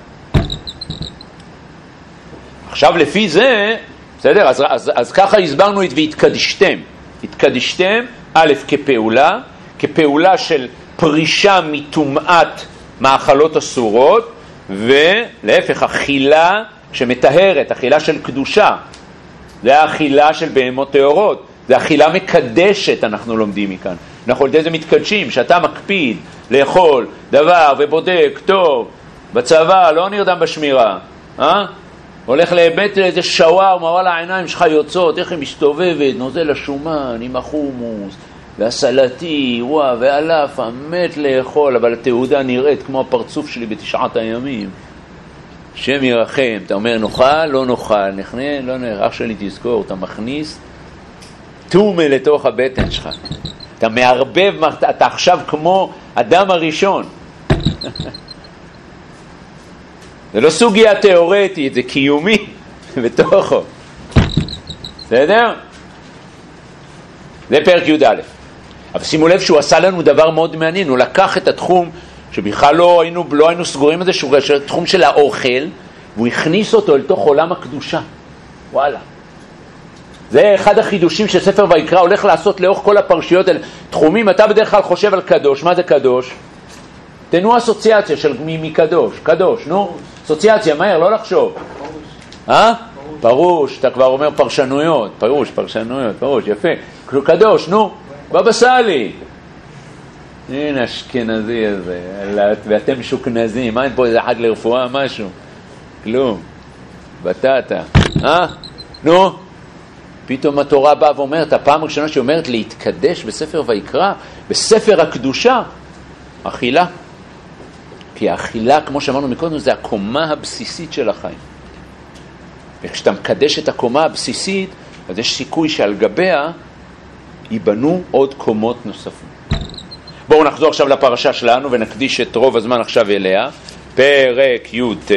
עכשיו לפי זה, בסדר? אז ככה הסברנו את והתקדישתם. התקדישתם, א' כפעולה, כפעולה של פרישה מטומאת מאכלות אסורות, ולהפך, אכילה שמטהרת, אכילה של קדושה. זה האכילה של בהמות טהורות, זה אכילה מקדשת, אנחנו לומדים מכאן. אנחנו על ידי זה מתקדשים, שאתה מקפיד לאכול דבר ובודק טוב, בצבא לא נרדם בשמירה, הולך לאבט איזה שוואר, מראה לעיניים שלך יוצאות, איך היא מסתובבת, נוזל השומן עם החומוס והסלטי, וואה, ואלף, המת לאכול, אבל התעודה נראית כמו הפרצוף שלי בתשעת הימים. שם ירחם, אתה אומר נאכל, לא נאכל, נכנה, לא נכנה, אח שלי תזכור, אתה מכניס תומה לתוך הבטן שלך. אתה מערבב, אתה עכשיו כמו אדם הראשון. זה לא סוגיה תיאורטית, זה קיומי בתוכו. בסדר? זה פרק י"א. אבל שימו לב שהוא עשה לנו דבר מאוד מעניין, הוא לקח את התחום שבכלל לא היינו סגורים את זה, שהוא תחום של האוכל, והוא הכניס אותו אל תוך עולם הקדושה. וואלה. זה אחד החידושים שספר ויקרא הולך לעשות לאורך כל הפרשיות האלה. תחומים, אתה בדרך כלל חושב על קדוש, מה זה קדוש? תנו אסוציאציה של מקדוש, קדוש, נו, אסוציאציה, מהר, לא לחשוב. פרוש, אתה כבר אומר פרשנויות, פרוש, יפה. קדוש, נו, בבא סאלי. הנה אשכנזי הזה, ואתם שוקנזים, מה אין פה איזה חג לרפואה, משהו? כלום, בטטה, נו, פתאום התורה באה ואומרת, הפעם הראשונה שאומרת להתקדש בספר ויקרא, בספר הקדושה, אכילה. כי האכילה, כמו שאמרנו מקודם, זה הקומה הבסיסית של החיים. וכשאתה מקדש את הקומה הבסיסית, אז יש סיכוי שעל גביה ייבנו עוד קומות נוספות. בואו נחזור עכשיו לפרשה שלנו ונקדיש את רוב הזמן עכשיו אליה. פרק י"ט.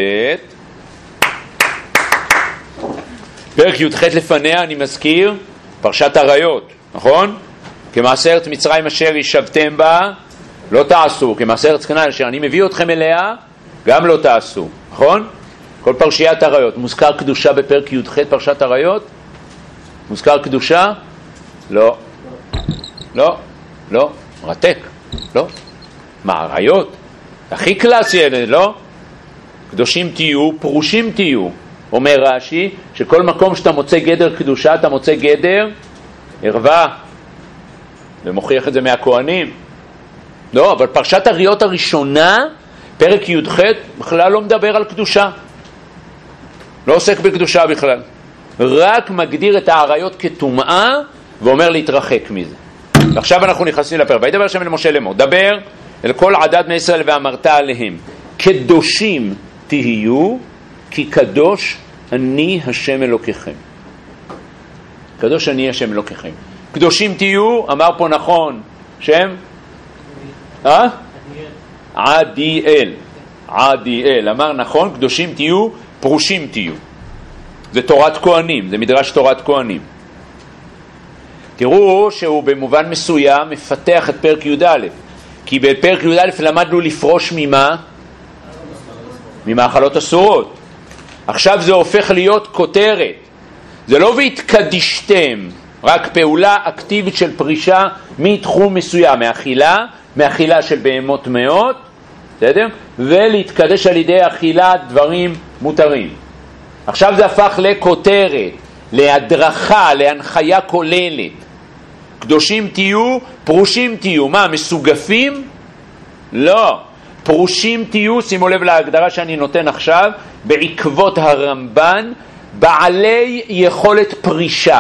פרק י"ח לפניה, אני מזכיר, פרשת עריות, נכון? כמעשה ארץ מצרים אשר ישבתם בה, לא תעשו. כמעשה ארץ כנען אשר אני מביא אתכם אליה, גם לא תעשו, נכון? כל פרשיית עריות. מוזכר קדושה בפרק י"ח פרשת עריות? מוזכר קדושה? לא. לא. לא. מרתק. לא. מה, עריות? הכי קלאסי אלה, לא? קדושים תהיו, פרושים תהיו. אומר רש"י, שכל מקום שאתה מוצא גדר קדושה, אתה מוצא גדר ערווה. ומוכיח את זה מהכהנים. לא, אבל פרשת עריות הראשונה, פרק י"ח, בכלל לא מדבר על קדושה. לא עוסק בקדושה בכלל. רק מגדיר את העריות כטומאה, ואומר להתרחק מזה. עכשיו אנחנו נכנסים לפרק. וידבר השם אל משה לאמור, דבר אל כל עדת בני ישראל ואמרת עליהם, קדושים תהיו, כי קדוש אני השם אלוקיכם. קדוש אני השם אלוקיכם. קדושים תהיו, אמר פה נכון, שם? עדיאל. עדיאל, אמר נכון, קדושים תהיו, פרושים תהיו. זה תורת כהנים, זה מדרש תורת כהנים. תראו שהוא במובן מסוים מפתח את פרק י"א, כי בפרק י"א למדנו לפרוש ממה? ממאכלות אסורות. עכשיו זה הופך להיות כותרת. זה לא והתקדישתם, רק פעולה אקטיבית של פרישה מתחום מסוים, מאכילה של בהמות טמאות, בסדר? ולהתקדש על ידי אכילת דברים מותרים. עכשיו זה הפך לכותרת, להדרכה, להנחיה כוללת. קדושים תהיו, פרושים תהיו. מה, מסוגפים? לא. פרושים תהיו, שימו לב להגדרה שאני נותן עכשיו, בעקבות הרמב"ן, בעלי יכולת פרישה.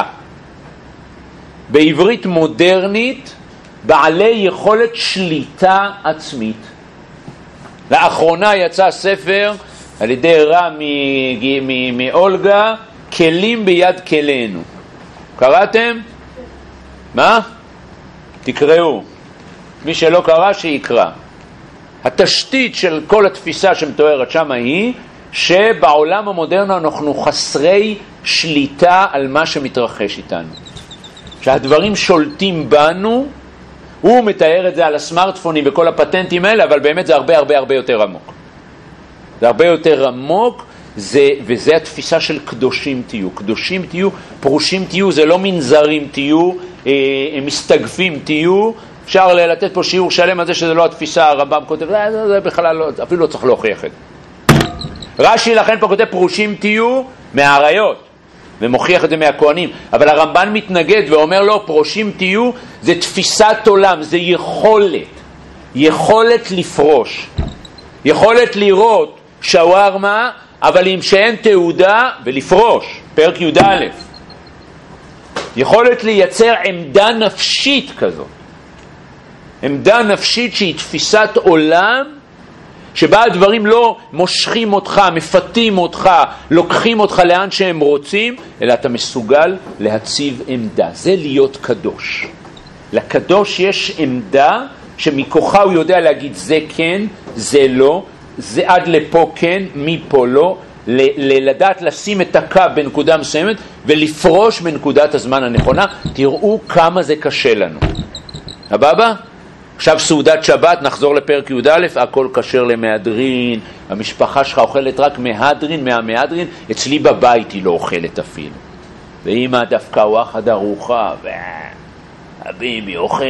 בעברית מודרנית, בעלי יכולת שליטה עצמית. לאחרונה יצא ספר על ידי רם מאולגה, כלים ביד כלינו. קראתם? מה? תקראו. מי שלא קרא שיקרא. התשתית של כל התפיסה שמתוארת שם היא שבעולם המודרני אנחנו חסרי שליטה על מה שמתרחש איתנו. שהדברים שולטים בנו, הוא מתאר את זה על הסמארטפונים וכל הפטנטים האלה, אבל באמת זה הרבה הרבה הרבה יותר עמוק. זה הרבה יותר עמוק, וזה התפיסה של קדושים תהיו. קדושים תהיו, פרושים תהיו, זה לא מנזרים תהיו, מסתגפים תהיו, אפשר לתת פה שיעור שלם על זה שזה לא התפיסה, הרמב"ם כותב, זה בכלל לא, אפילו לא צריך להוכיח את זה. רש"י לכן פה כותב פרושים תהיו מהעריות, ומוכיח את זה מהכהנים, אבל הרמב"ן מתנגד ואומר לו, פרושים תהיו זה תפיסת עולם, זה יכולת לפרוש, יכולת לראות שווארמה, אבל עם שאין תעודה ולפרוש, פרק י"א. יכולת לייצר עמדה נפשית כזאת, עמדה נפשית שהיא תפיסת עולם, שבה הדברים לא מושכים אותך, מפתים אותך, לוקחים אותך לאן שהם רוצים, אלא אתה מסוגל להציב עמדה. זה להיות קדוש. לקדוש יש עמדה שמכוחה הוא יודע להגיד זה כן, זה לא, זה עד לפה כן, מפה לא, לדעת לשים את הקו בנקודה מסוימת ולפרוש בנקודת הזמן הנכונה. תראו כמה זה קשה לנו. הבא? עכשיו סעודת שבת, נחזור לפרק י"א, הכל כשר למהדרין, המשפחה שלך אוכלת רק מהמהדרין, אצלי בבית היא לא אוכלת אפילו. ואמא דווקא וואחד ארוחה, הביבי אוכל,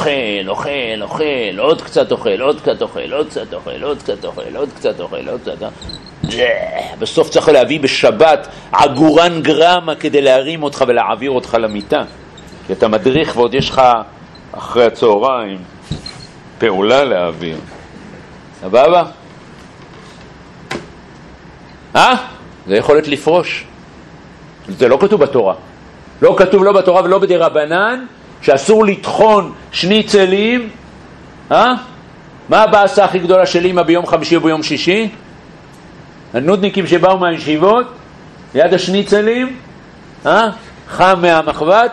עוד קצת אוכל, בסוף צריך להביא בשבת עגורן גרמה כדי להרים אותך ולהעביר אותך למיטה. כי אתה מדריך ועוד יש לך אחרי הצהריים פעולה להעביר. סבבה? זה יכולת לפרוש. זה לא כתוב בתורה. לא כתוב לא בתורה ולא בדרבנן שאסור לטחון שניצלים. מה הבעיה הכי גדולה של אמא ביום חמישי וביום שישי? הנודניקים שבאו מהישיבות ליד השניצלים, חם מהמחבת,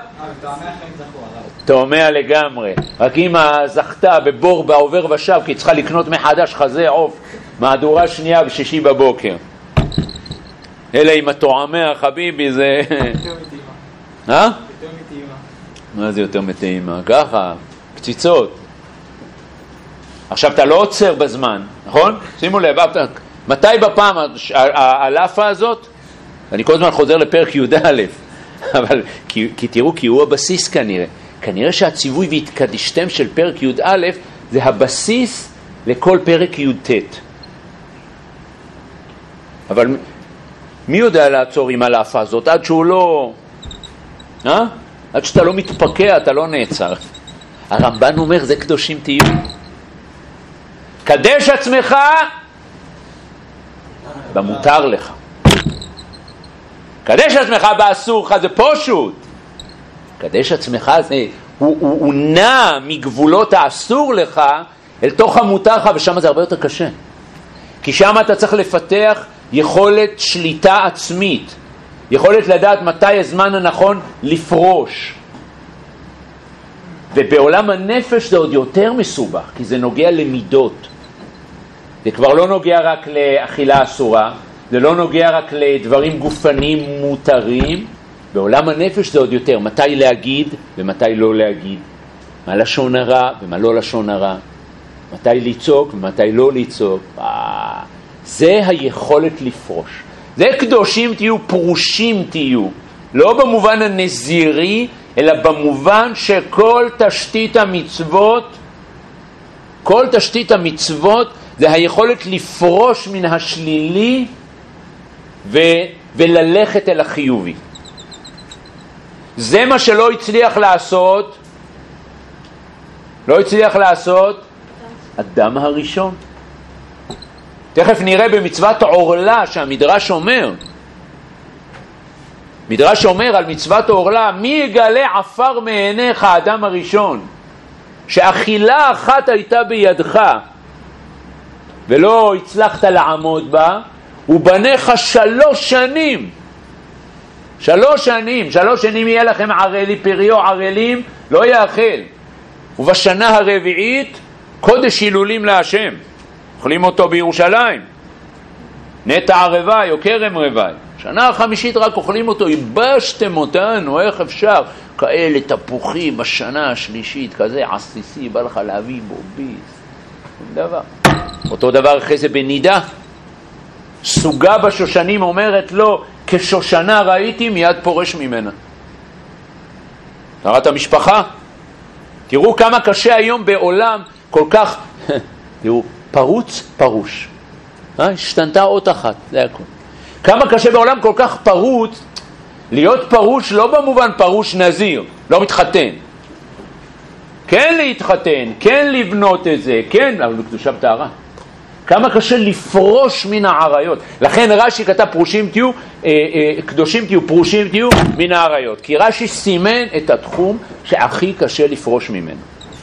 תאומע לגמרי. רק אמא זכתה בבור בעובר ושב כי צריכה לקנות מחדש חזה עוף מהדורה שנייה בשישי בבוקר. אלא אם התאומע חביבי זה מה זה יותר מטעימה? ככה, קציצות. עכשיו אתה לא עוצר בזמן, נכון? שימו לב, מתי בפעם הלאפה הזאת? אני כל הזמן חוזר לפרק י"א, אבל כי תראו, כי הוא הבסיס כנראה. כנראה שהציווי והתקדישתם של פרק י"א זה הבסיס לכל פרק י"ט. אבל מי יודע לעצור עם הלאפה הזאת? עד שהוא לא... עד שאתה לא מתפקע, אתה לא נעצר. הרמב"ן אומר, זה קדושים תהיו. קדש עצמך במותר לך. קדש עצמך באסור לך, זה פשוט. קדש עצמך, הוא נע מגבולות האסור לך אל תוך המותר לך, ושם זה הרבה יותר קשה. כי שם אתה צריך לפתח יכולת שליטה עצמית. יכולת לדעת מתי הזמן הנכון לפרוש. ובעולם הנפש זה עוד יותר מסובך, כי זה נוגע למידות. זה כבר לא נוגע רק לאכילה אסורה, זה לא נוגע רק לדברים גופניים מותרים. בעולם הנפש זה עוד יותר, מתי להגיד ומתי לא להגיד. מה לשון הרע ומה לא לשון הרע. מתי לצעוק ומתי לא לצעוק. זה היכולת לפרוש. זה קדושים תהיו, פרושים תהיו. לא במובן הנזירי, אלא במובן שכל תשתית המצוות, זה היכולת לפרוש מן השלילי וללכת אל החיובי. זה מה שלא הצליח לעשות, אדם הראשון. תכף נראה במצוות עורלה שהמדרש אומר. מדרש אומר על מצוות עורלה, מי יגלה עפר מעיניך האדם הראשון? שאכילה אחת הייתה בידך ולא הצלחת לעמוד בה, ובניך 3 שנים. 3 שנים יהיה לכם פריו ערלים, לא יאכל. ובשנה הרביעית קודש הילולים להשם. אוכלים אותו בירושלים. נטע ערבי או כרם רבי. שנה החמישית רק אוכלים אותו, ייבשתם אותנו, איך אפשר? כאלה תפוחים בשנה השלישית, כזה עסיסי, בא לך להביא בוביס. דבר. אותו דבר אחרי זה בנידה. סוגה בשושנים אומרת לו, כשושנה ראיתי מיד פורש ממנה. תראה את המשפחה. תראו כמה קשה היום בעולם כל כך, תראו, פרוץ פרוש. השתנתה אות אחת, זה הכל. כמה קשה בעולם כל כך פרוץ, להיות פרוש לא במובן פרוש נזיר, לא מתחתן. כן להתחתן, כן לבנות את זה, כן, אבל בקדושה וטהרה. כמה קשה לפרוש מן העריות. לכן רש"י כתב פרושים תהיו, קדושים תהיו, פרושים תהיו מן העריות. כי רש"י סימן את התחום שהכי קשה לפרוש ממנו.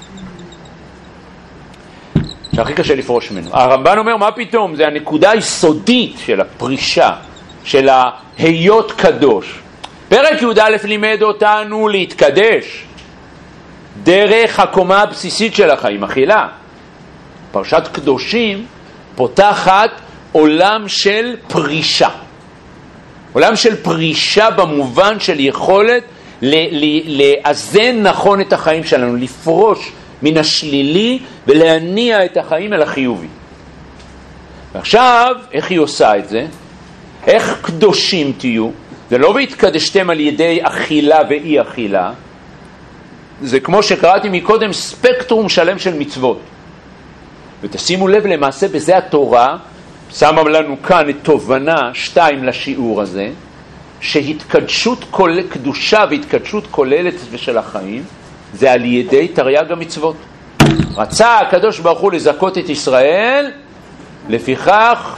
שהכי קשה לפרוש ממנו. הרמב"ן אומר, מה פתאום? זה הנקודה היסודית של הפרישה, של ההיות קדוש. פרק י"א לימד אותנו להתקדש דרך הקומה הבסיסית של החיים, אכילה. פרשת קדושים פותחת עולם של פרישה. עולם של פרישה במובן של יכולת לאזן נכון את החיים שלנו, לפרוש מן השלילי ולהניע את החיים אל החיובי. ועכשיו, איך היא עושה את זה? איך קדושים תהיו? זה לא בהתקדשתם על ידי אכילה ואי אכילה, זה כמו שקראתי מקודם ספקטרום שלם של מצוות. ותשימו לב, למעשה בזה התורה שמה לנו כאן את תובנה 2 לשיעור הזה, שהתקדשות קדושה והתקדשות כוללת של החיים זה על ידי תרי"ג המצוות. רצה הקדוש ברוך הוא לזכות את ישראל, לפיכך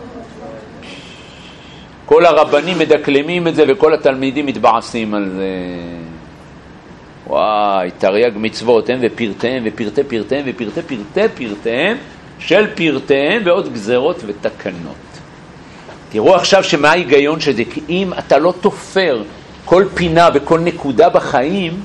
כל הרבנים מדקלמים את זה וכל התלמידים מתבעסים על זה. וואי, תרי"ג מצוות הם ופרטיהם ופרטי פרטיהם ופרטי פרטי פרטיהם של פרטיהם ועוד גזרות ותקנות. תראו עכשיו שמה ההיגיון שזה, כי אם אתה לא תופר כל פינה וכל נקודה בחיים,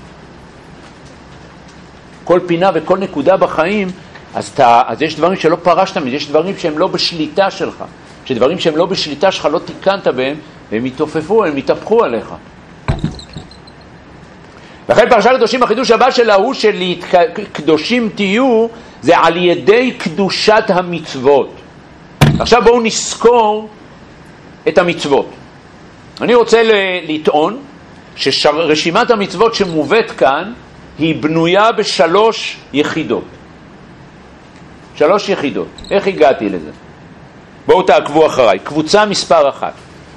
כל פינה וכל נקודה בחיים, אז יש דברים שלא פרשת מזה, יש דברים שהם לא בשליטה שלך. שדברים שהם לא בשליטה שלך לא תיקנת בהם, והם יתופפו, הם יתהפכו עליך. לכן פרשת קדושים, החידוש הבא שלה הוא קדושים תהיו, זה על ידי קדושת המצוות. עכשיו בואו נזכור את המצוות. אני רוצה לטעון שרשימת המצוות שמובאת כאן היא בנויה ב3 יחידות. 3 יחידות. איך הגעתי לזה? בואו תעקבו אחריי. קבוצה מספר 1.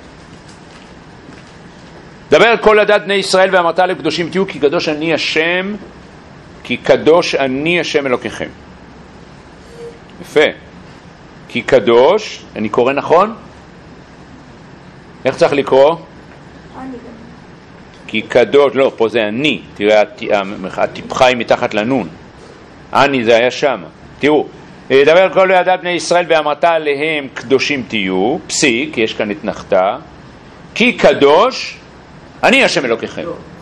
דבר על כל עדת בני ישראל ואמרת לקדושים תהיו כי קדוש אני השם, כי קדוש אני השם אלוקיכם. יפה. כי קדוש, אני קורא נכון? איך צריך לקרוא? כי קדוש, לא, פה זה אני. תראה, הטיפחה היא מתחת לנון. אני זה היה שם. תראו, דבר על כל עדת בני ישראל ואמרת עליהם קדושים תהיו, פסיק, יש כאן את נחתה, כי קדוש אני השם אלוקיכם.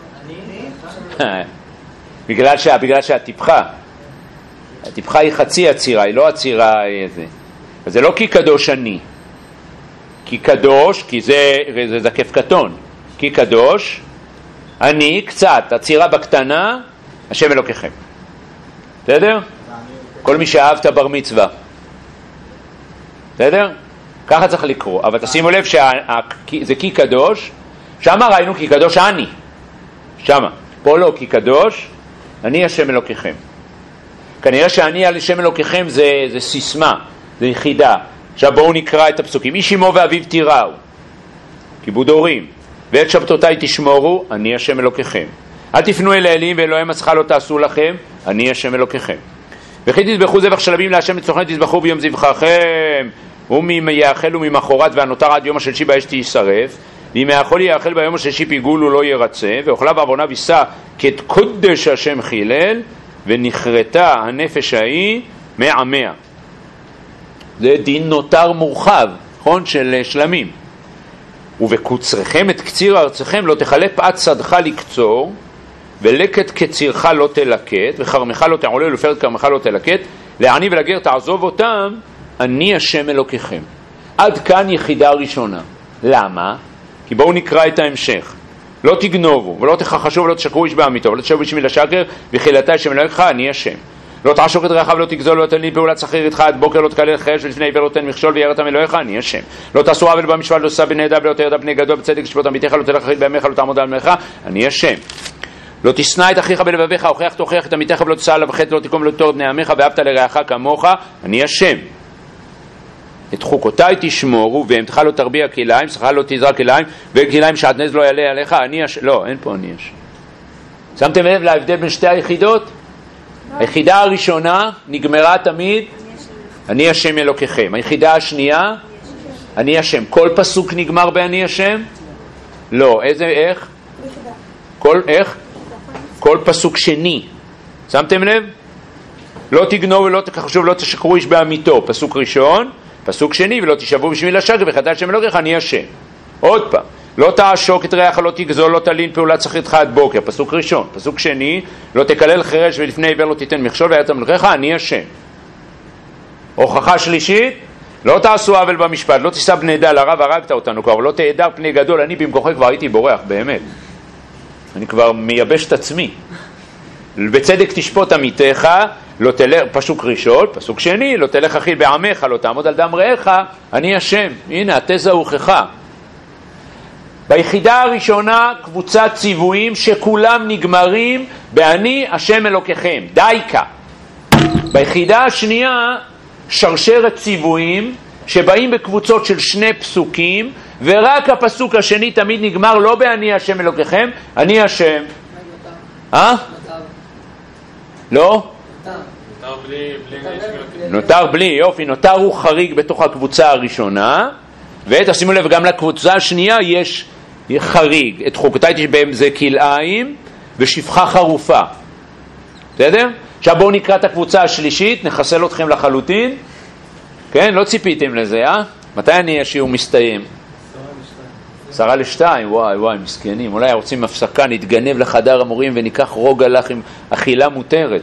בגלל שהטיפחה היא חצי עצירה, היא לא עצירה איזה. אז זה לא כי קדוש אני. כי קדוש, כי זה זקף קטון. כי קדוש, אני קצת, עצירה בקטנה, השם אלוקיכם. בסדר? כל מי שאהבת בר מצווה. בסדר? ככה צריך לקרוא. אבל תשימו לב שזה כי קדוש, שמה ראינו כי קדוש אני. שמה. פה לא, כי קדוש, אני השם אלוקיכם. כנראה שאני על השם אלוקיכם זה סיסמה, זה יחידה. עכשיו בואו נקרא את הפסוקים. איש אמו ואביו תיראו, כיבוד הורים, ואת שבתותיי תשמורו, אני השם אלוקיכם. אל תפנו אל האלים ואלוהים מסכה לא תעשו לכם, אני השם אלוקיכם. וכי תזבחו זבח שלמים להשם לצורכם תזבחו ביום זבחכם, ומי יאכל וממחרת והנותר עד יום השלישי באש תישרף, ואם יאכל יאכל ביום השלישי פיגול הוא לא ירצה, ואוכלה בעווניו יישא כאת קודש השם חילל, ונחרטה הנפש ההיא מעמיה. זה דין נותר מורחב, נכון? של שלמים. ובקוצרכם את קציר ארצכם לא תחלה פאת שדך לקצור, ולקט קצירך לא תלקט, וחרמך לא תעולה ולפרד כרמך לא תלקט, לעני ולגר תעזוב אותם, אני השם אלוקיכם. עד כאן יחידה ראשונה. למה? כי בואו נקרא את ההמשך. לא תגנובו, ולא תכחשו, ולא תשקרו איש בעמיתו, ולא תשבו איש מלשקר, וחילתה השם אלוהיך, אני השם. לא תעשוק את רעך ולא תגזול, לא תן לי פעולת שכיר איתך עד בוקר, לא תקלל חרש ולפני עיוור לא תן מכשול ויראת אלוהיך, אני השם. לא תעשו עוול במשפט, לא תעשה בני עדה ולא תרדה בני גדול, בצדק תשפוט עמיתך, לא תלך אחרית בימיך, לא תעמוד על מלאכה, אני השם. לא תשנא את אחיך בלבביך, הוכיח תוכיח את עמיתך ולא תשא עליו חטא, לא תקום לא תטור את בני עמך, ואהבת לרעך כמוך, אני השם. את חוקותיי תשמורו, ואמתך לא תרביע כליים, שכר לא תזרע כליים, וכליים שעטנז לא יעלה עליך, אני השם. לא, אין פה אני השם. שמתם לב להבדל בין שתי היחידות? היחידה הראשונה נגמרה תמיד, אני השם אלוקיכם. היחידה השנייה, אני השם. כל פסוק נגמר באני השם? לא. איך? איך? כל פסוק שני. שמתם לב? לא תגנוב ולא תחשוב, לא תשקרו איש בעמיתו. פסוק ראשון, פסוק שני, ולא תשבו בשביל השקר וחטא השם אלוקיך, אני השם. עוד פעם, לא תעשוק את רעך, לא תגזול, לא תלין פעולת שכיתך עד בוקר. פסוק ראשון. פסוק שני, לא תקלל חרש ולפני עיוור לא תיתן מכשול ויעצת מלכך, אני השם. הוכחה שלישית, לא תעשו עוול במשפט, לא תישא בני דה לרב, הרגת אותנו כבר, לא תעדר פני גדול, אני במקומך כבר הייתי בורח, באמת. אני כבר מייבש את עצמי. בצדק תשפוט עמיתך, לא תלך, פסוק ראשון, פסוק שני, לא תלך אחיל בעמך, לא תעמוד על דם רעך, אני השם. הנה, התזה הוכחה. ביחידה הראשונה קבוצת ציוויים שכולם נגמרים באני השם אלוקיכם, דייקה. ביחידה השנייה שרשרת ציוויים שבאים בקבוצות של שני פסוקים, ורק הפסוק השני תמיד נגמר לא באני השם אלוקיכם, אני השם. לא? נותר בלי, יופי, נותר הוא חריג בתוך הקבוצה הראשונה, ותשימו לב גם לקבוצה השנייה יש חריג, את חוקותיי תשבהם זה כלאיים ושפחה חרופה. בסדר? עכשיו בואו נקרא את הקבוצה השלישית, נחסל אתכם לחלוטין. כן, לא ציפיתם לזה, מתי אני השיעור מסתיים? 1:50. וואי, מסכנים. אולי רוצים הפסקה, נתגנב לחדר המורים וניקח רוג הלך עם אכילה מותרת.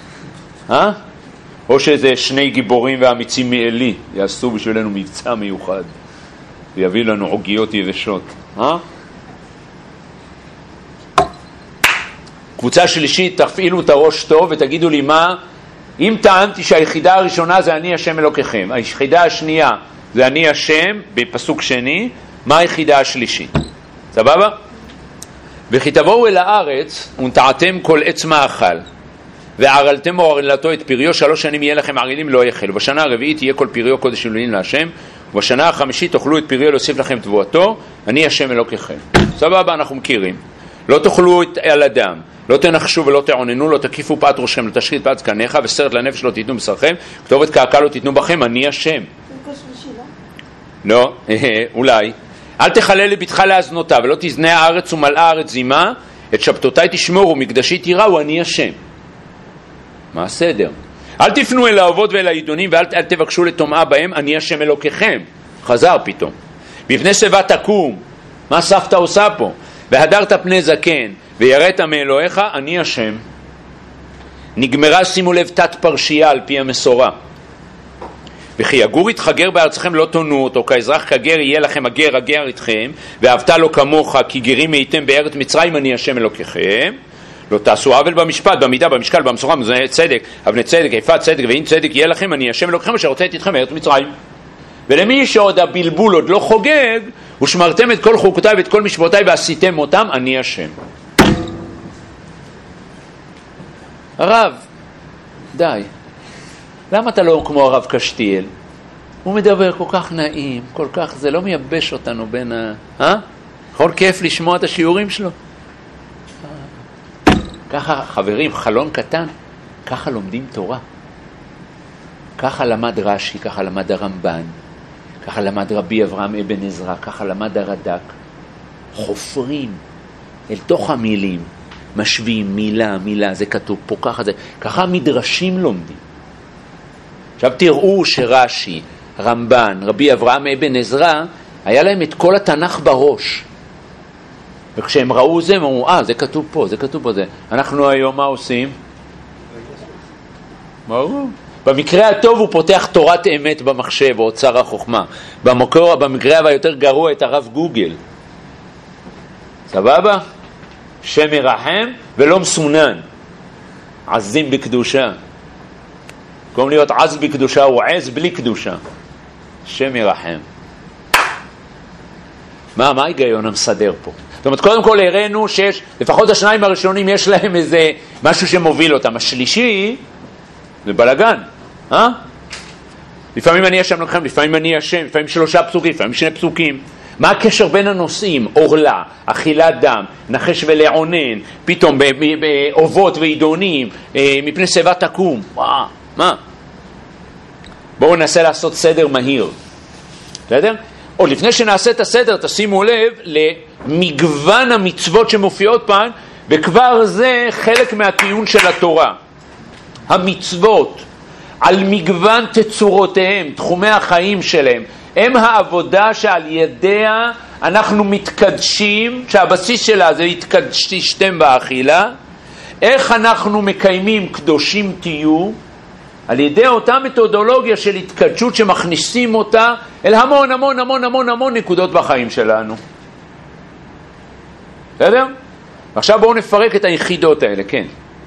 או שזה שני גיבורים ואמיצים מאלי יעשו בשבילנו מבצע מיוחד ויביא לנו עוגיות יבשות. קבוצה שלישית, תפעילו את הראש טוב ותגידו לי מה, אם טענתי שהיחידה הראשונה זה אני השם אלוקיכם, היחידה השנייה זה אני השם בפסוק שני, מה היחידה השלישית? סבבה? וכי תבואו אל הארץ ונטעתם כל עץ מאכל וערלתם ערלתו את פריו, 3 שנים יהיה לכם ערלים לא יחל, ובשנה הרביעית יהיה כל פריו קודש אלוהים להשם, ובשנה החמישית תאכלו את פריו להוסיף לכם תבואתו, אני השם אלוקיכם. סבבה, אנחנו מכירים. לא תאכלו על אדם, לא תנחשו ולא תעוננו, לא תקיפו פאת ראשכם, לא תשחית פאת זקניך, וסרט לנפש לא תיתנו בשרכם, כתובת קעקע לא תיתנו בכם, אני השם. לא, אולי. אל תחלל לביתך להזנותה, ולא תזנה הארץ ומלאה הארץ זימה, את שבתותיי תשמורו, מקדשי תיראו, אני השם. מה הסדר? אל תפנו אל האובות ואל העידונים, ואל תבקשו לטומאה בהם, אני השם אלוקיכם. חזר פתאום. בפני שיבה תקום, מה סבתא עושה פה? והדרת פני זקן, ויראת מאלוהיך, אני השם. נגמרה, שימו לב, תת פרשייה על פי המסורה. וכי יגור יתחגר בארצכם לא תונו אותו, כאזרח כגר יהיה לכם הגר איתכם, ואהבת לו כמוך, כי גרים הייתם בארץ מצרים, אני השם אלוקיכם. לא תעשו עוול במשפט, במידה, במשקל, במסורה, במזוני צדק, אבני צדק, יפת צדק, ואין צדק יהיה לכם, אני השם אלוקיכם אשר רוצה איתכם בארץ מצרים. ולמי שעוד הבלבול עוד לא חוגג, ושמרתם את כל חוקותיי ואת כל משפטותיי ועשיתם אותם, אני השם. הרב, די. למה אתה לא כמו הרב קשתיאל? הוא מדבר כל כך נעים, כל כך, זה לא מייבש אותנו בין יכול כיף לשמוע את השיעורים שלו. ככה, חברים, חלון קטן, ככה לומדים תורה. ככה למד רש"י, ככה למד הרמב"ן, ככה למד רבי אברהם אבן עזרא, ככה למד הרד"ק. חופרים אל תוך המילים, משווים מילה, זה כתוב פה, ככה המדרשים לומדים. עכשיו תראו שרש"י, רמב"ן, רבי אברהם אבן עזרא, היה להם את כל התנ"ך בראש. וכשהם ראו זה, הם אמרו, זה כתוב פה, זה כתוב פה זה. אנחנו היום מה עושים? במקרה הטוב הוא פותח תורת אמת במחשב, או אוצר החוכמה. במקרה היותר גרוע את הרב גוגל. סבבה? שם ירחם ולא מסונן. עזים בקדושה. במקום להיות עז בקדושה, הוא עז בלי קדושה. שם ירחם. מה ההיגיון המסדר פה? זאת אומרת, קודם כל הראינו שיש, לפחות השניים הראשונים יש להם איזה משהו שמוביל אותם. השלישי זה בלגן, לפעמים אני אשם לכם, לפעמים אני אשם, לפעמים 3 פסוקים, לפעמים 2 פסוקים. מה הקשר בין הנושאים? אורלה, אכילת דם, נחש ולעונן, פתאום אובות ועידונים, מפני שיבה תקום. מה? בואו ננסה לעשות סדר מהיר. בסדר? עוד לפני שנעשה את הסדר, תשימו לב למגוון המצוות שמופיעות פעם, וכבר זה חלק מהטיעון של התורה. המצוות על מגוון תצורותיהם, תחומי החיים שלהם, הם העבודה שעל ידיה אנחנו מתקדשים, שהבסיס שלה זה התקדשתם באכילה. איך אנחנו מקיימים קדושים תהיו? על ידי אותה מתודולוגיה של התקדשות שמכניסים אותה אל המון המון המון המון המון נקודות בחיים שלנו. בסדר? עכשיו בואו נפרק את היחידות האלה, כן.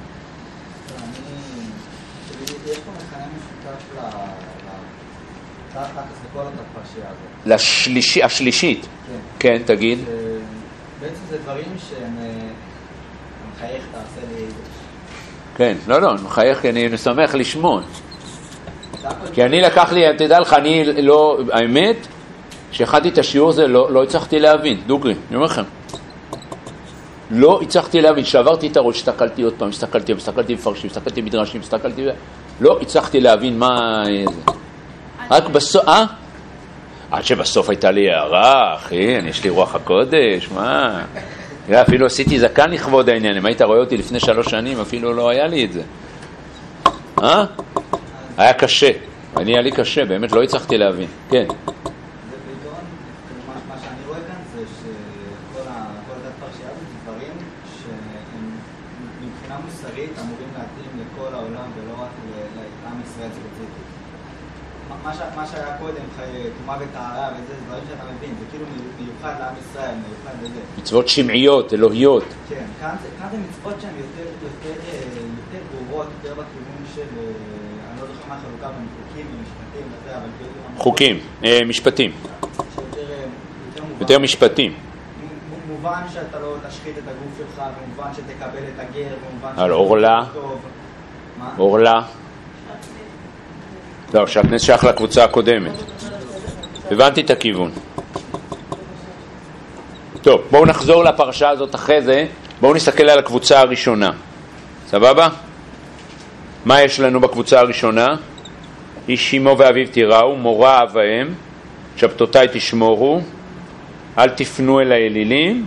השלישית. כן, תגיד. בעצם זה דברים שהם מחייך, תעשה לי... כן, לא, מחייך כי אני שמח לשמוע. כי אני לקח לי, תדע לך, אני לא, האמת, כשאחדתי את השיעור הזה לא הצלחתי להבין, דוגרי, אני אומר לכם. לא הצלחתי להבין, שעברתי את הראש, הסתכלתי עוד פעם, הסתכלתי בפרשים, הסתכלתי מדרשים, לא הצלחתי להבין מה זה. רק בסוף, עד שבסוף הייתה לי הערה, אחי, יש לי רוח הקודש, מה? אפילו עשיתי זקן לכבוד העניין, אם היית רואה אותי לפני 3 שנים, אפילו לא היה לי את זה. היה קשה, היה לי קשה, באמת לא הצלחתי להבין. כן. מה שאני רואה כאן זה שכל הדת פרשייה זה דברים שהם מבחינה מוסרית אמורים להתאים לכל העולם ולא רק לעם ישראל ספציפית. מה שהיה קודם, תומה וטהרה וזה, דברים שאתה מבין, זה כאילו מיוחד לעם ישראל, מיוחד לזה. מצוות שמעיות, אלוהיות. כן, כאן זה מצוות שהן יותר ברורות, יותר בכיוון של, אני לא זוכר מה החלוקה בין חוקים ומשפטים וזה, אבל כאילו... חוקים, משפטים. יותר משפטים. מובן שאתה לא תשחית את הגוף שלך, במובן שתקבל את הגר, במובן על אורלה. אורלה. לא, שהכנס שייך לקבוצה הקודמת. הבנתי את הכיוון. טוב, בואו נחזור לפרשה הזאת אחרי זה. בואו נסתכל על הקבוצה הראשונה. סבבה? מה יש לנו בקבוצה הראשונה? איש אמו ואביו תיראו, מורה אב ואם, שבתותיי תשמורו, אל תפנו אל האלילים,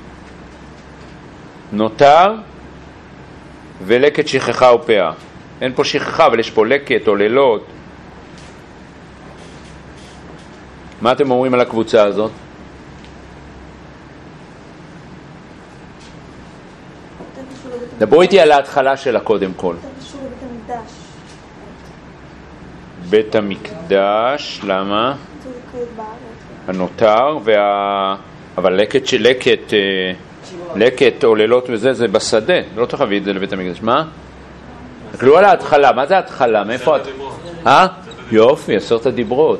נותר ולקט שכחה ופאה. אין פה שכחה, אבל יש פה לקט או לילות. מה אתם אומרים על הקבוצה הזאת? דברו איתי על ההתחלה שלה קודם כל. בית המקדש, למה? הנותר, אבל לקט או לילות וזה, זה בשדה. לא צריך להביא את זה לבית המקדש. מה? תקלו על ההתחלה. מה זה ההתחלה? מאיפה את? יופי, 10 הדיברות.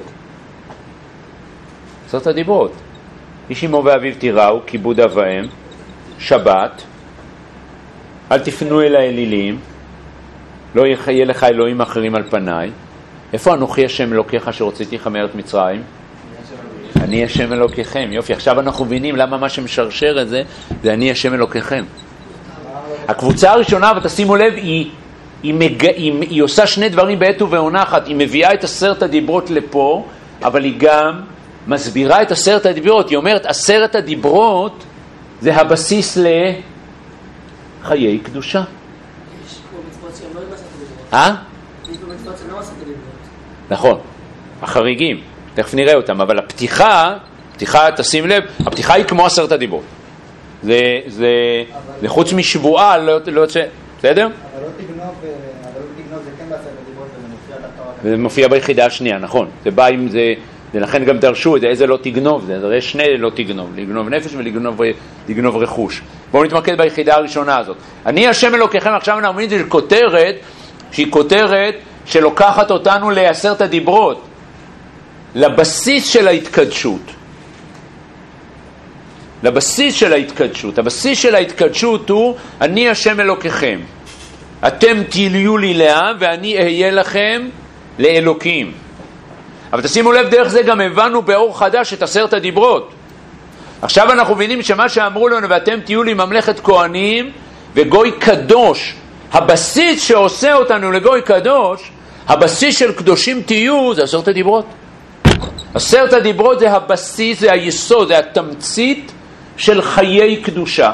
10 הדיברות. איש אמו ואביו תיראו, כיבוד אב ואם, שבת, אל תפנו אל האלילים, לא יהיה לך אלוהים אחרים על פניי. איפה אנוכי השם אלוקיך שהוצאתיך מארץ מצרים? אני השם אלוקיכם. יופי, עכשיו אנחנו מבינים למה מה שמשרשר את זה, זה אני השם אלוקיכם. הקבוצה הראשונה, ותשימו לב, היא עושה 2 דברים בעת ובעונה אחת. היא מביאה את 10 הדיברות לפה, אבל היא גם מסבירה את 10 הדיברות. היא אומרת, 10 הדיברות זה הבסיס לחיי קדושה. יש פה מצוות שהם לא עשת הדיברות. יש פה מצוות שהם לא עשת הדיברות. נכון, החריגים, תכף נראה אותם, אבל הפתיחה, תשים לב, הפתיחה היא כמו 10 הדיברות. זה חוץ משבועה, לא יוצא, בסדר? אבל לא תגנוב זה כן ב10 הדיברות, זה מופיע ביחידה השנייה, נכון. זה בא עם זה, לכן גם דרשו את זה, איזה לא תגנוב זה, יש 2 לא תגנוב, לגנוב נפש ולגנוב רכוש. בואו נתמקד ביחידה הראשונה הזאת. אני השם אלוקיכם, עכשיו אנחנו אומרים את זה כותרת, שהיא כותרת שלוקחת אותנו ל10 הדיברות, לבסיס של ההתקדשות. לבסיס של ההתקדשות. הבסיס של ההתקדשות הוא, אני השם אלוקיכם. אתם תהיו לי לעם ואני אהיה לכם לאלוקים. אבל תשימו לב, דרך זה גם הבנו באור חדש את 10 הדיברות. עכשיו אנחנו מבינים שמה שאמרו לנו, ואתם תהיו לי ממלכת כהנים וגוי קדוש, הבסיס שעושה אותנו לגוי קדוש, הבסיס של קדושים תהיו, זה 10 הדיברות. 10 הדיברות זה הבסיס, זה היסוד, זה התמצית של חיי קדושה.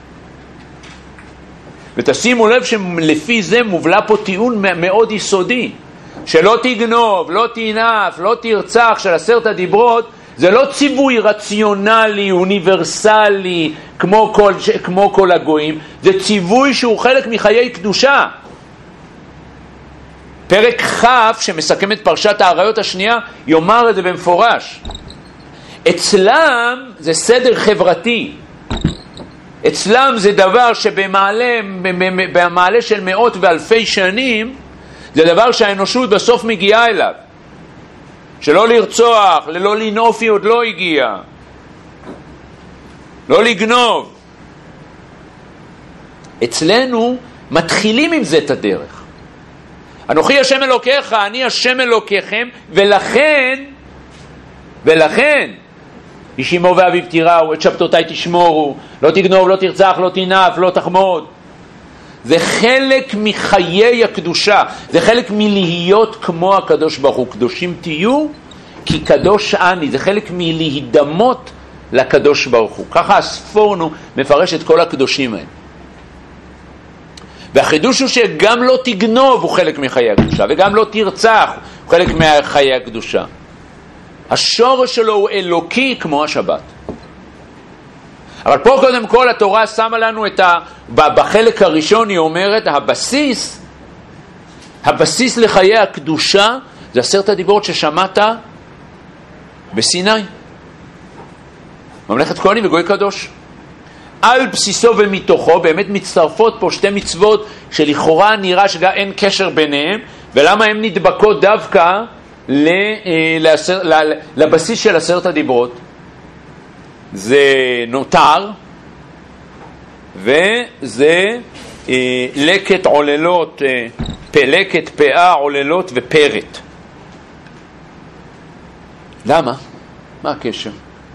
ותשימו לב שלפי זה מובלה פה טיעון מאוד יסודי, שלא תגנוב, לא תינף, לא תרצח, של 10 הדיברות, זה לא ציווי רציונלי, אוניברסלי, כמו כל הגויים, זה ציווי שהוא חלק מחיי קדושה. פרק כ' שמסכם את פרשת העריות השנייה, יאמר את זה במפורש. אצלם זה סדר חברתי. אצלם זה דבר שבמעלה של מאות ואלפי שנים, זה דבר שהאנושות בסוף מגיעה אליו. שלא לרצוח, לא לנאוף היא עוד לא הגיע. לא לגנוב. אצלנו מתחילים עם זה את הדרך. אנוכי השם אלוקיך, אני השם אלוקיכם, ולכן, איש אמו ואביו תיראו, את שבתותיי תשמורו, לא תגנוב, לא תרצח, לא תנאף, לא תחמוד. זה חלק מחיי הקדושה, זה חלק מלהיות כמו הקדוש ברוך הוא. קדושים תהיו, כי קדוש אני, זה חלק מלהידמות לקדוש ברוך הוא. ככה הספורנו מפרש את כל הקדושים האלה. והחידוש הוא שגם לא תגנוב הוא חלק מחיי הקדושה, וגם לא תרצח הוא חלק מחיי הקדושה. השורש שלו הוא אלוקי כמו השבת. אבל פה קודם כל התורה שמה לנו בחלק הראשון היא אומרת, הבסיס לחיי הקדושה זה 10 הדיברות ששמעת בסיני. ממלכת כהנים וגוי קדוש. על בסיסו ומתוכו באמת מצטרפות פה 2 מצוות שלכאורה נראה שאין קשר ביניהם, ולמה הן נדבקות דווקא לבסיס של 10 הדיברות. זה נותר, וזה לקט עוללות, לקט פאה עוללות ופרת. למה? מה הקשר?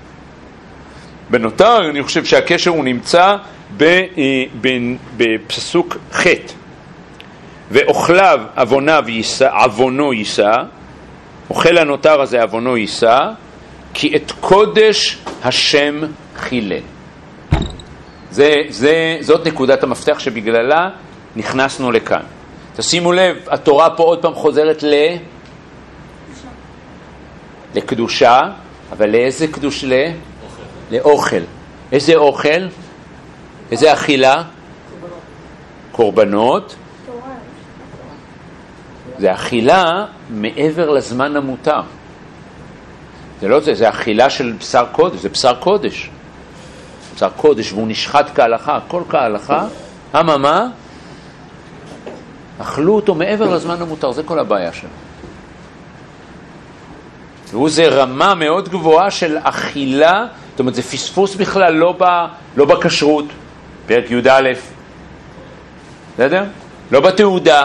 בנותר אני חושב שהקשר הוא נמצא בפסוק ח' ואוכליו עוונו יישא, אוכל הנותר הזה עוונו יישא, כי את קודש השם חילל. זאת נקודת המפתח שבגללה נכנסנו לכאן. תשימו לב, התורה פה עוד פעם חוזרת לקדושה, אבל לאיזה קדוש? לאוכל. איזה אוכל? איזה אכילה? קורבנות. זה אכילה מעבר לזמן המותר. זה לא זה, זה אכילה של בשר קודש, זה בשר קודש. בשר קודש, והוא נשחט כהלכה, הכל כהלכה. מה? אכלו אותו מעבר לזמן המותר, זה כל הבעיה שלו. והוא זה רמה מאוד גבוהה של אכילה, זאת אומרת, זה פספוס בכלל לא בכשרות, פרק י"א, בסדר? לא בתעודה.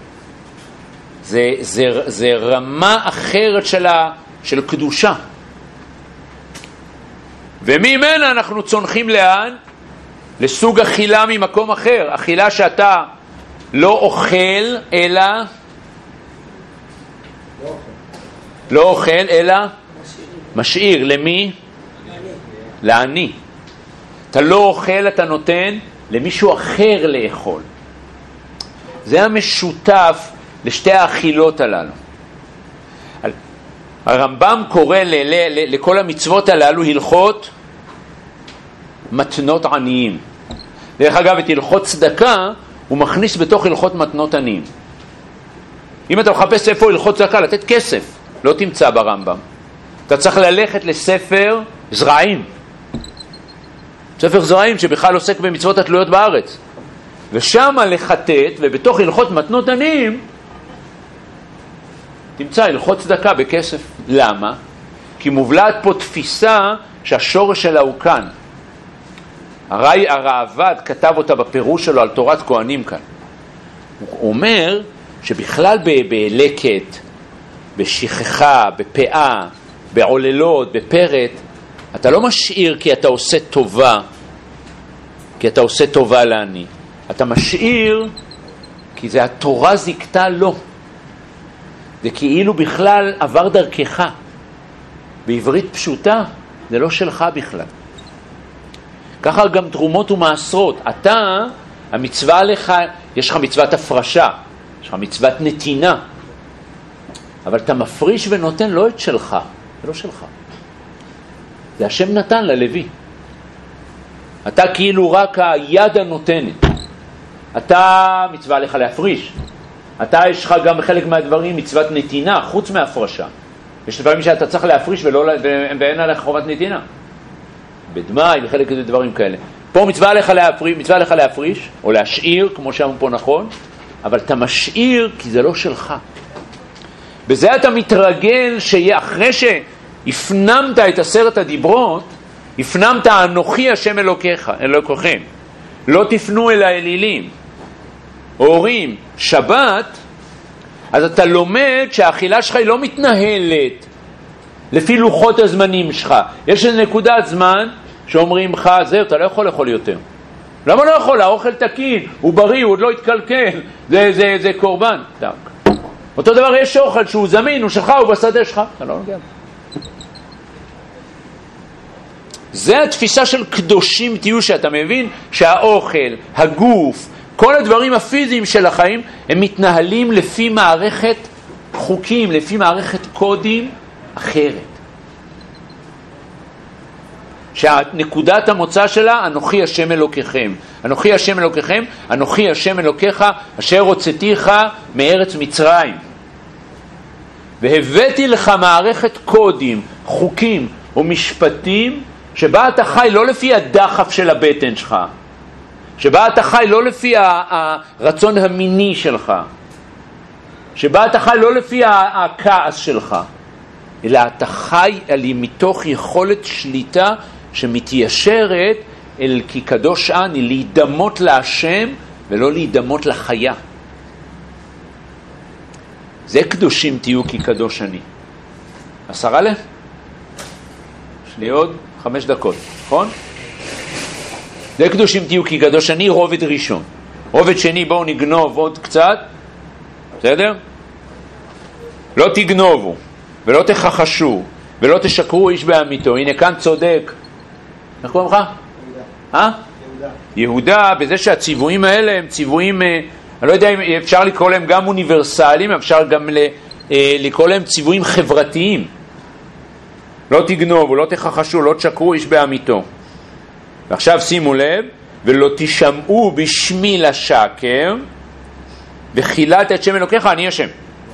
זה רמה אחרת של קדושה. וממנה אנחנו צונחים לאן? לסוג אכילה ממקום אחר. אכילה שאתה לא אוכל אלא לא אוכל אלא משאיר. למי? לעני. אתה לא אוכל, אתה נותן למישהו אחר לאכול. זה המשותף לשתי האכילות הללו. הרמב"ם קורא לכל המצוות הללו הלכות מתנות עניים. דרך אגב, את הלכות צדקה הוא מכניס בתוך הלכות מתנות עניים. אם אתה מחפש איפה הלכות צדקה, לתת כסף, לא תמצא ברמב"ם. אתה צריך ללכת לספר זרעים. ספר זרעים שבכלל עוסק במצוות התלויות בארץ. ושם לחטט, ובתוך הלכות מתנות עניים, תמצא הלכות צדקה בכסף. למה? כי מובלעת פה תפיסה שהשורש שלה הוא כאן. הרעב"ד כתב אותה בפירוש שלו על תורת כהנים כאן. הוא אומר שבכלל בלקט, בשכחה, בפאה, בעוללות, בפרט, אתה לא משאיר כי אתה עושה טובה, כי אתה עושה טובה לעני. אתה משאיר כי זה התורה זיקתה לו. זה כאילו בכלל עבר דרכך. בעברית פשוטה, זה לא שלך בכלל. ככה גם תרומות ומעשרות. אתה, המצווה עליך, יש לך מצוות הפרשה, יש לך מצוות נתינה, אבל אתה מפריש ונותן לא את שלך, זה לא שלך. זה השם נתן ללוי. אתה כאילו רק היד הנותנת. אתה מצווה עליך להפריש. אתה יש לך גם בחלק מהדברים מצוות נתינה, חוץ מהפרשה. יש דברים שאתה צריך להפריש ואין עליך חובת נתינה. בדמי וחלק כזה דברים כאלה. פה מצווה עליך להפריש, או להשאיר, כמו שאמרו פה נכון, אבל אתה משאיר כי זה לא שלך. בזה אתה מתרגל שאחרי שהפנמת את 10 הדיברות, הפנמת אנוכי השם אלוקיכם. לא תפנו אל האלילים, הורים, שבת, אז אתה לומד שהאכילה שלך היא לא מתנהלת לפי לוחות הזמנים שלך. יש איזו נקודת זמן שאומרים לך, זהו, אתה לא יכול לאכול יותר. למה לא יכול? האוכל תקין, הוא בריא, הוא עוד לא יתקלקל, זה קורבן. טק. אותו דבר יש אוכל שהוא זמין, הוא שלך, הוא בשדה שלך. אתה לא נוגע. זה התפיסה של קדושים תהיו, שאתה מבין שהאוכל, הגוף, כל הדברים הפיזיים של החיים, הם מתנהלים לפי מערכת חוקים, לפי מערכת קודים אחרת. שהנקודת המוצא שלה, אנוכי השם אלוקיכם. אנוכי השם אלוקיכם, אנוכי השם אלוקיך, אשר הוצאתיך מארץ מצרים. והבאתי לך מערכת קודים, חוקים ומשפטים, שבה אתה חי לא לפי הדחף של הבטן שלך, שבה אתה חי לא לפי הרצון המיני שלך, שבה אתה חי לא לפי הכעס שלך, אלא אתה חי מתוך יכולת שליטה שמתיישרת אל כי קדוש אני, להידמות להשם ולא להידמות לחיה. זה קדושים תהיו כי קדוש אני. 10 יש לי עוד 5 דקות, נכון? זה קדושים תהיו כי קדוש אני, רובד ראשון. רובד שני, בואו נגנוב עוד קצת, בסדר? לא תגנובו ולא תכחשו ולא תשקרו איש בעמיתו. הנה כאן צודק, איך קוראים לך? יהודה. יהודה, בזה שהציוויים האלה הם ציוויים, אני לא יודע אם אפשר לקרוא להם גם אוניברסליים, אפשר גם לקרוא להם ציוויים חברתיים. לא תגנובו, לא תכחשו, לא תשקרו איש בעמיתו. ועכשיו שימו לב, ולא תשמעו בשמי לשקר, וחילת את שם אלוקיך, אני השם.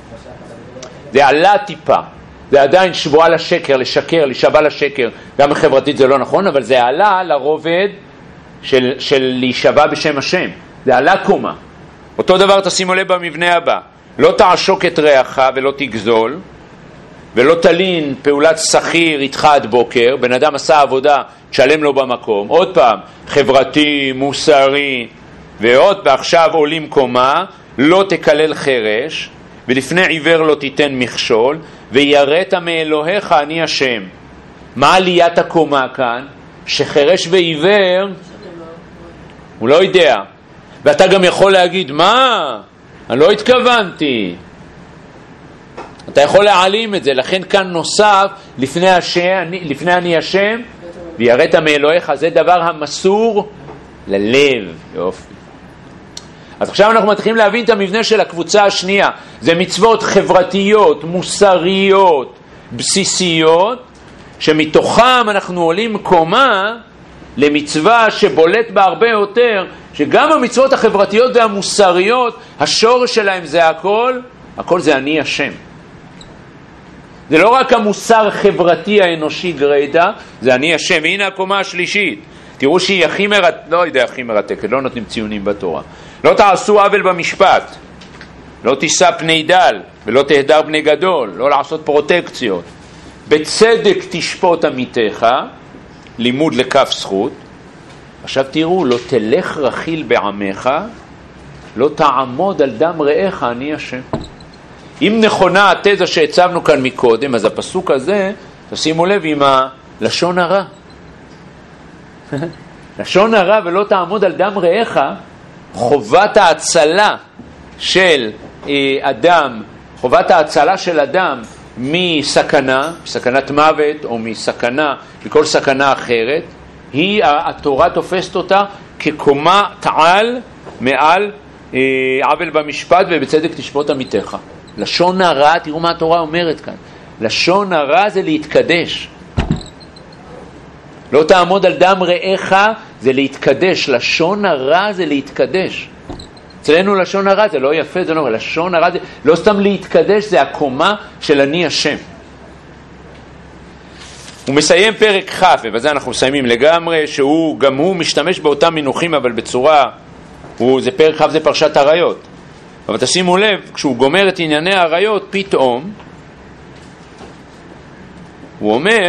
זה עלה טיפה, זה עדיין שבועה לשקר, לשקר, לשבע לשקר, גם חברתית זה לא נכון, אבל זה עלה לרובד של להישבע בשם השם, זה עלה קומה. אותו דבר תשימו לב במבנה הבא, לא תעשוק את רעך ולא תגזול, ולא תלין פעולת שכיר איתך עד בוקר, בן אדם עשה עבודה, תשלם לו במקום, עוד פעם, חברתי, מוסרי, ועוד ועכשיו עולים קומה, לא תקלל חרש, ולפני עיוור לא תיתן מכשול, ויראת מאלוהיך אני השם. מה עליית הקומה כאן? שחרש ועיוור, הוא לא יודע. ואתה גם יכול להגיד, מה? אני לא התכוונתי. אתה יכול להעלים את זה, לכן כאן נוסף, לפני אני השם, ויראת מאלוהיך, זה דבר המסור ללב. יופי. אז עכשיו אנחנו מתחילים להבין את המבנה של הקבוצה השנייה. זה מצוות חברתיות, מוסריות, בסיסיות, שמתוכם אנחנו עולים קומה למצווה שבולט בה הרבה יותר, שגם המצוות החברתיות והמוסריות, השורש שלהם זה הכל זה אני השם. זה לא רק המוסר החברתי האנושי גרידא, זה אני השם. והנה הקומה השלישית. תראו שהיא הכי הכי מרתקת, לא נותנים ציונים בתורה. לא תעשו עוול במשפט, לא תישא פני דל ולא תהדר בני גדול, לא לעשות פרוטקציות. בצדק תשפוט עמיתך, לימוד לכף זכות, עכשיו תראו, לא תלך רכיל בעמך, לא תעמוד על דם רעך, אני השם. אם נכונה התזה שהצבנו כאן מקודם, אז הפסוק הזה, תשימו לב עם הלשון הרע. לשון הרע ולא תעמוד על דם רעך, חובת ההצלה של אדם, חובת ההצלה של אדם מסכנה, סכנת מוות או מסכנה, מכל סכנה אחרת, התורה תופסת אותה כקומה תעל מעל עוול במשפט ובצדק תשפוט עמיתך. לשון הרע, תראו מה התורה אומרת כאן, לשון הרע זה להתקדש. לא תעמוד על דם רעך זה להתקדש, לשון הרע זה להתקדש. אצלנו לשון הרע זה לא יפה, זה לא, לשון הרע זה לא סתם להתקדש, זה הקומה של אני השם. הוא מסיים פרק כ', ובזה אנחנו מסיימים לגמרי, שהוא גם הוא משתמש באותם מינוחים אבל בצורה, זה פרק כ' זה פרשת עריות. אבל תשימו לב, כשהוא גומר את ענייני העריות, פתאום הוא אומר,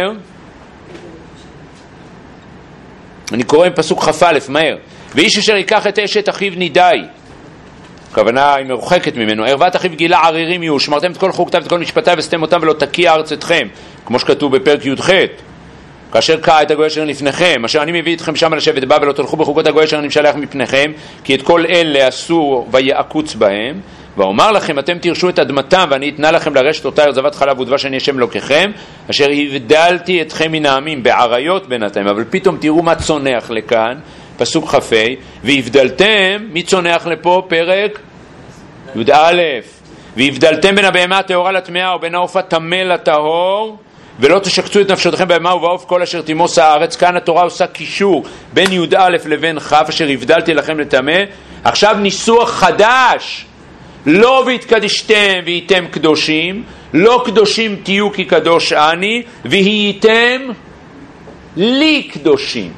אני קורא בפסוק כ"א מהר, ואיש אשר ייקח את אשת אחיו נידאי, הכוונה היא מרוחקת ממנו, ערוות אחיו גילה ערירים יהיו, שמרתם את כל חוקותיו ואת כל משפטיו וסתם אותם ולא תקיע ארץ אתכם, כמו שכתוב בפרק י"ח, כאשר קע את הגוי אשר לפניכם, אשר אני מביא אתכם שם לשבת בה ולא תלכו בחוקות הגוי אשר אני משלח מפניכם, כי את כל אלה עשו ויעקוץ בהם, ואומר לכם אתם תרשו את אדמתם ואני אתנה לכם לרשת אותה זבת חלב ודבש אני השם אלוקיכם, אשר הבדלתי אתכם מן העמים בעריות בינתיים. אבל פתאום תראו מה צונח לכאן, פסוק כ"ה, והבדלתם, מי צונח לפה? פרק י"א, והבדלתם בין הבהמה הטהורה לטמאה ובין העוף הטמא לטהור, ולא תשקצו את נפשותיכם בהמה ובעוף כל אשר תימוס הארץ. כאן התורה עושה קישור בין י"א לבין כ', אשר הבדלתי לכם לטמא. עכשיו ניסוח חדש, לא והתקדשתם והייתם קדושים, לא קדושים תהיו כי קדוש אני, והייתם לי קדושים.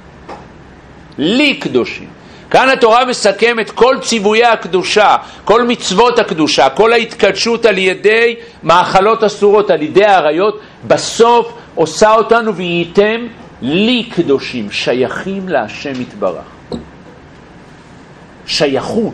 לי קדושים. כאן התורה מסכמת כל ציוויי הקדושה, כל מצוות הקדושה, כל ההתקדשות על ידי מאכלות אסורות, על ידי העריות, בסוף עושה אותנו והייתם לי קדושים, שייכים להשם יתברך. שייכות.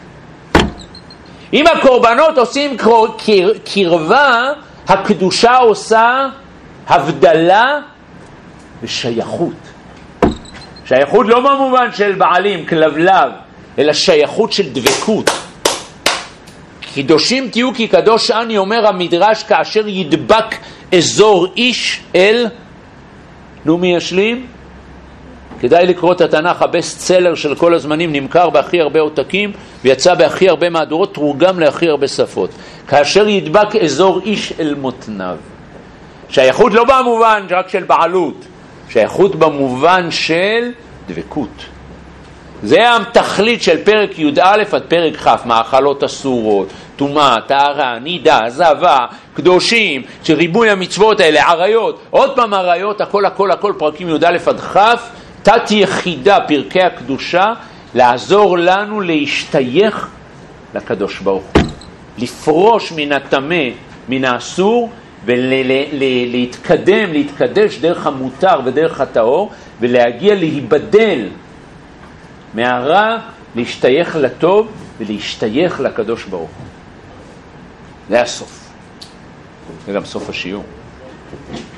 אם הקורבנות עושים קרבה, הקדושה עושה הבדלה ושייכות. שייכות לא במובן של בעלים, כלבלב, אלא שייכות של דבקות. קדושים תהיו כי קדוש אני, אומר המדרש, כאשר ידבק אזור איש אל, מי ישלים? כדאי לקרוא את התנ"ך, הבסט סלר של כל הזמנים, נמכר בהכי הרבה עותקים ויצא בהכי הרבה מהדורות, תורגם להכי הרבה שפות. כאשר ידבק אזור איש אל מותניו. שייכות לא במובן רק של בעלות, שייכות במובן של דבקות. זה התכלית של פרק י"א עד פרק כ', מאכלות אסורות, טומאה, טהרה, נידה, זבה, קדושים, שריבוי המצוות האלה, עריות, עוד פעם עריות, הכל פרקים י"א עד כ', תת יחידה, פרקי הקדושה, לעזור לנו להשתייך לקדוש ברוך הוא, לפרוש מן הטמא, מן האסור, ולהתקדם, להתקדש דרך המותר ודרך הטהור, ולהגיע להיבדל מהרע, להשתייך לטוב ולהשתייך לקדוש ברוך הוא. זה הסוף. זה גם סוף השיעור.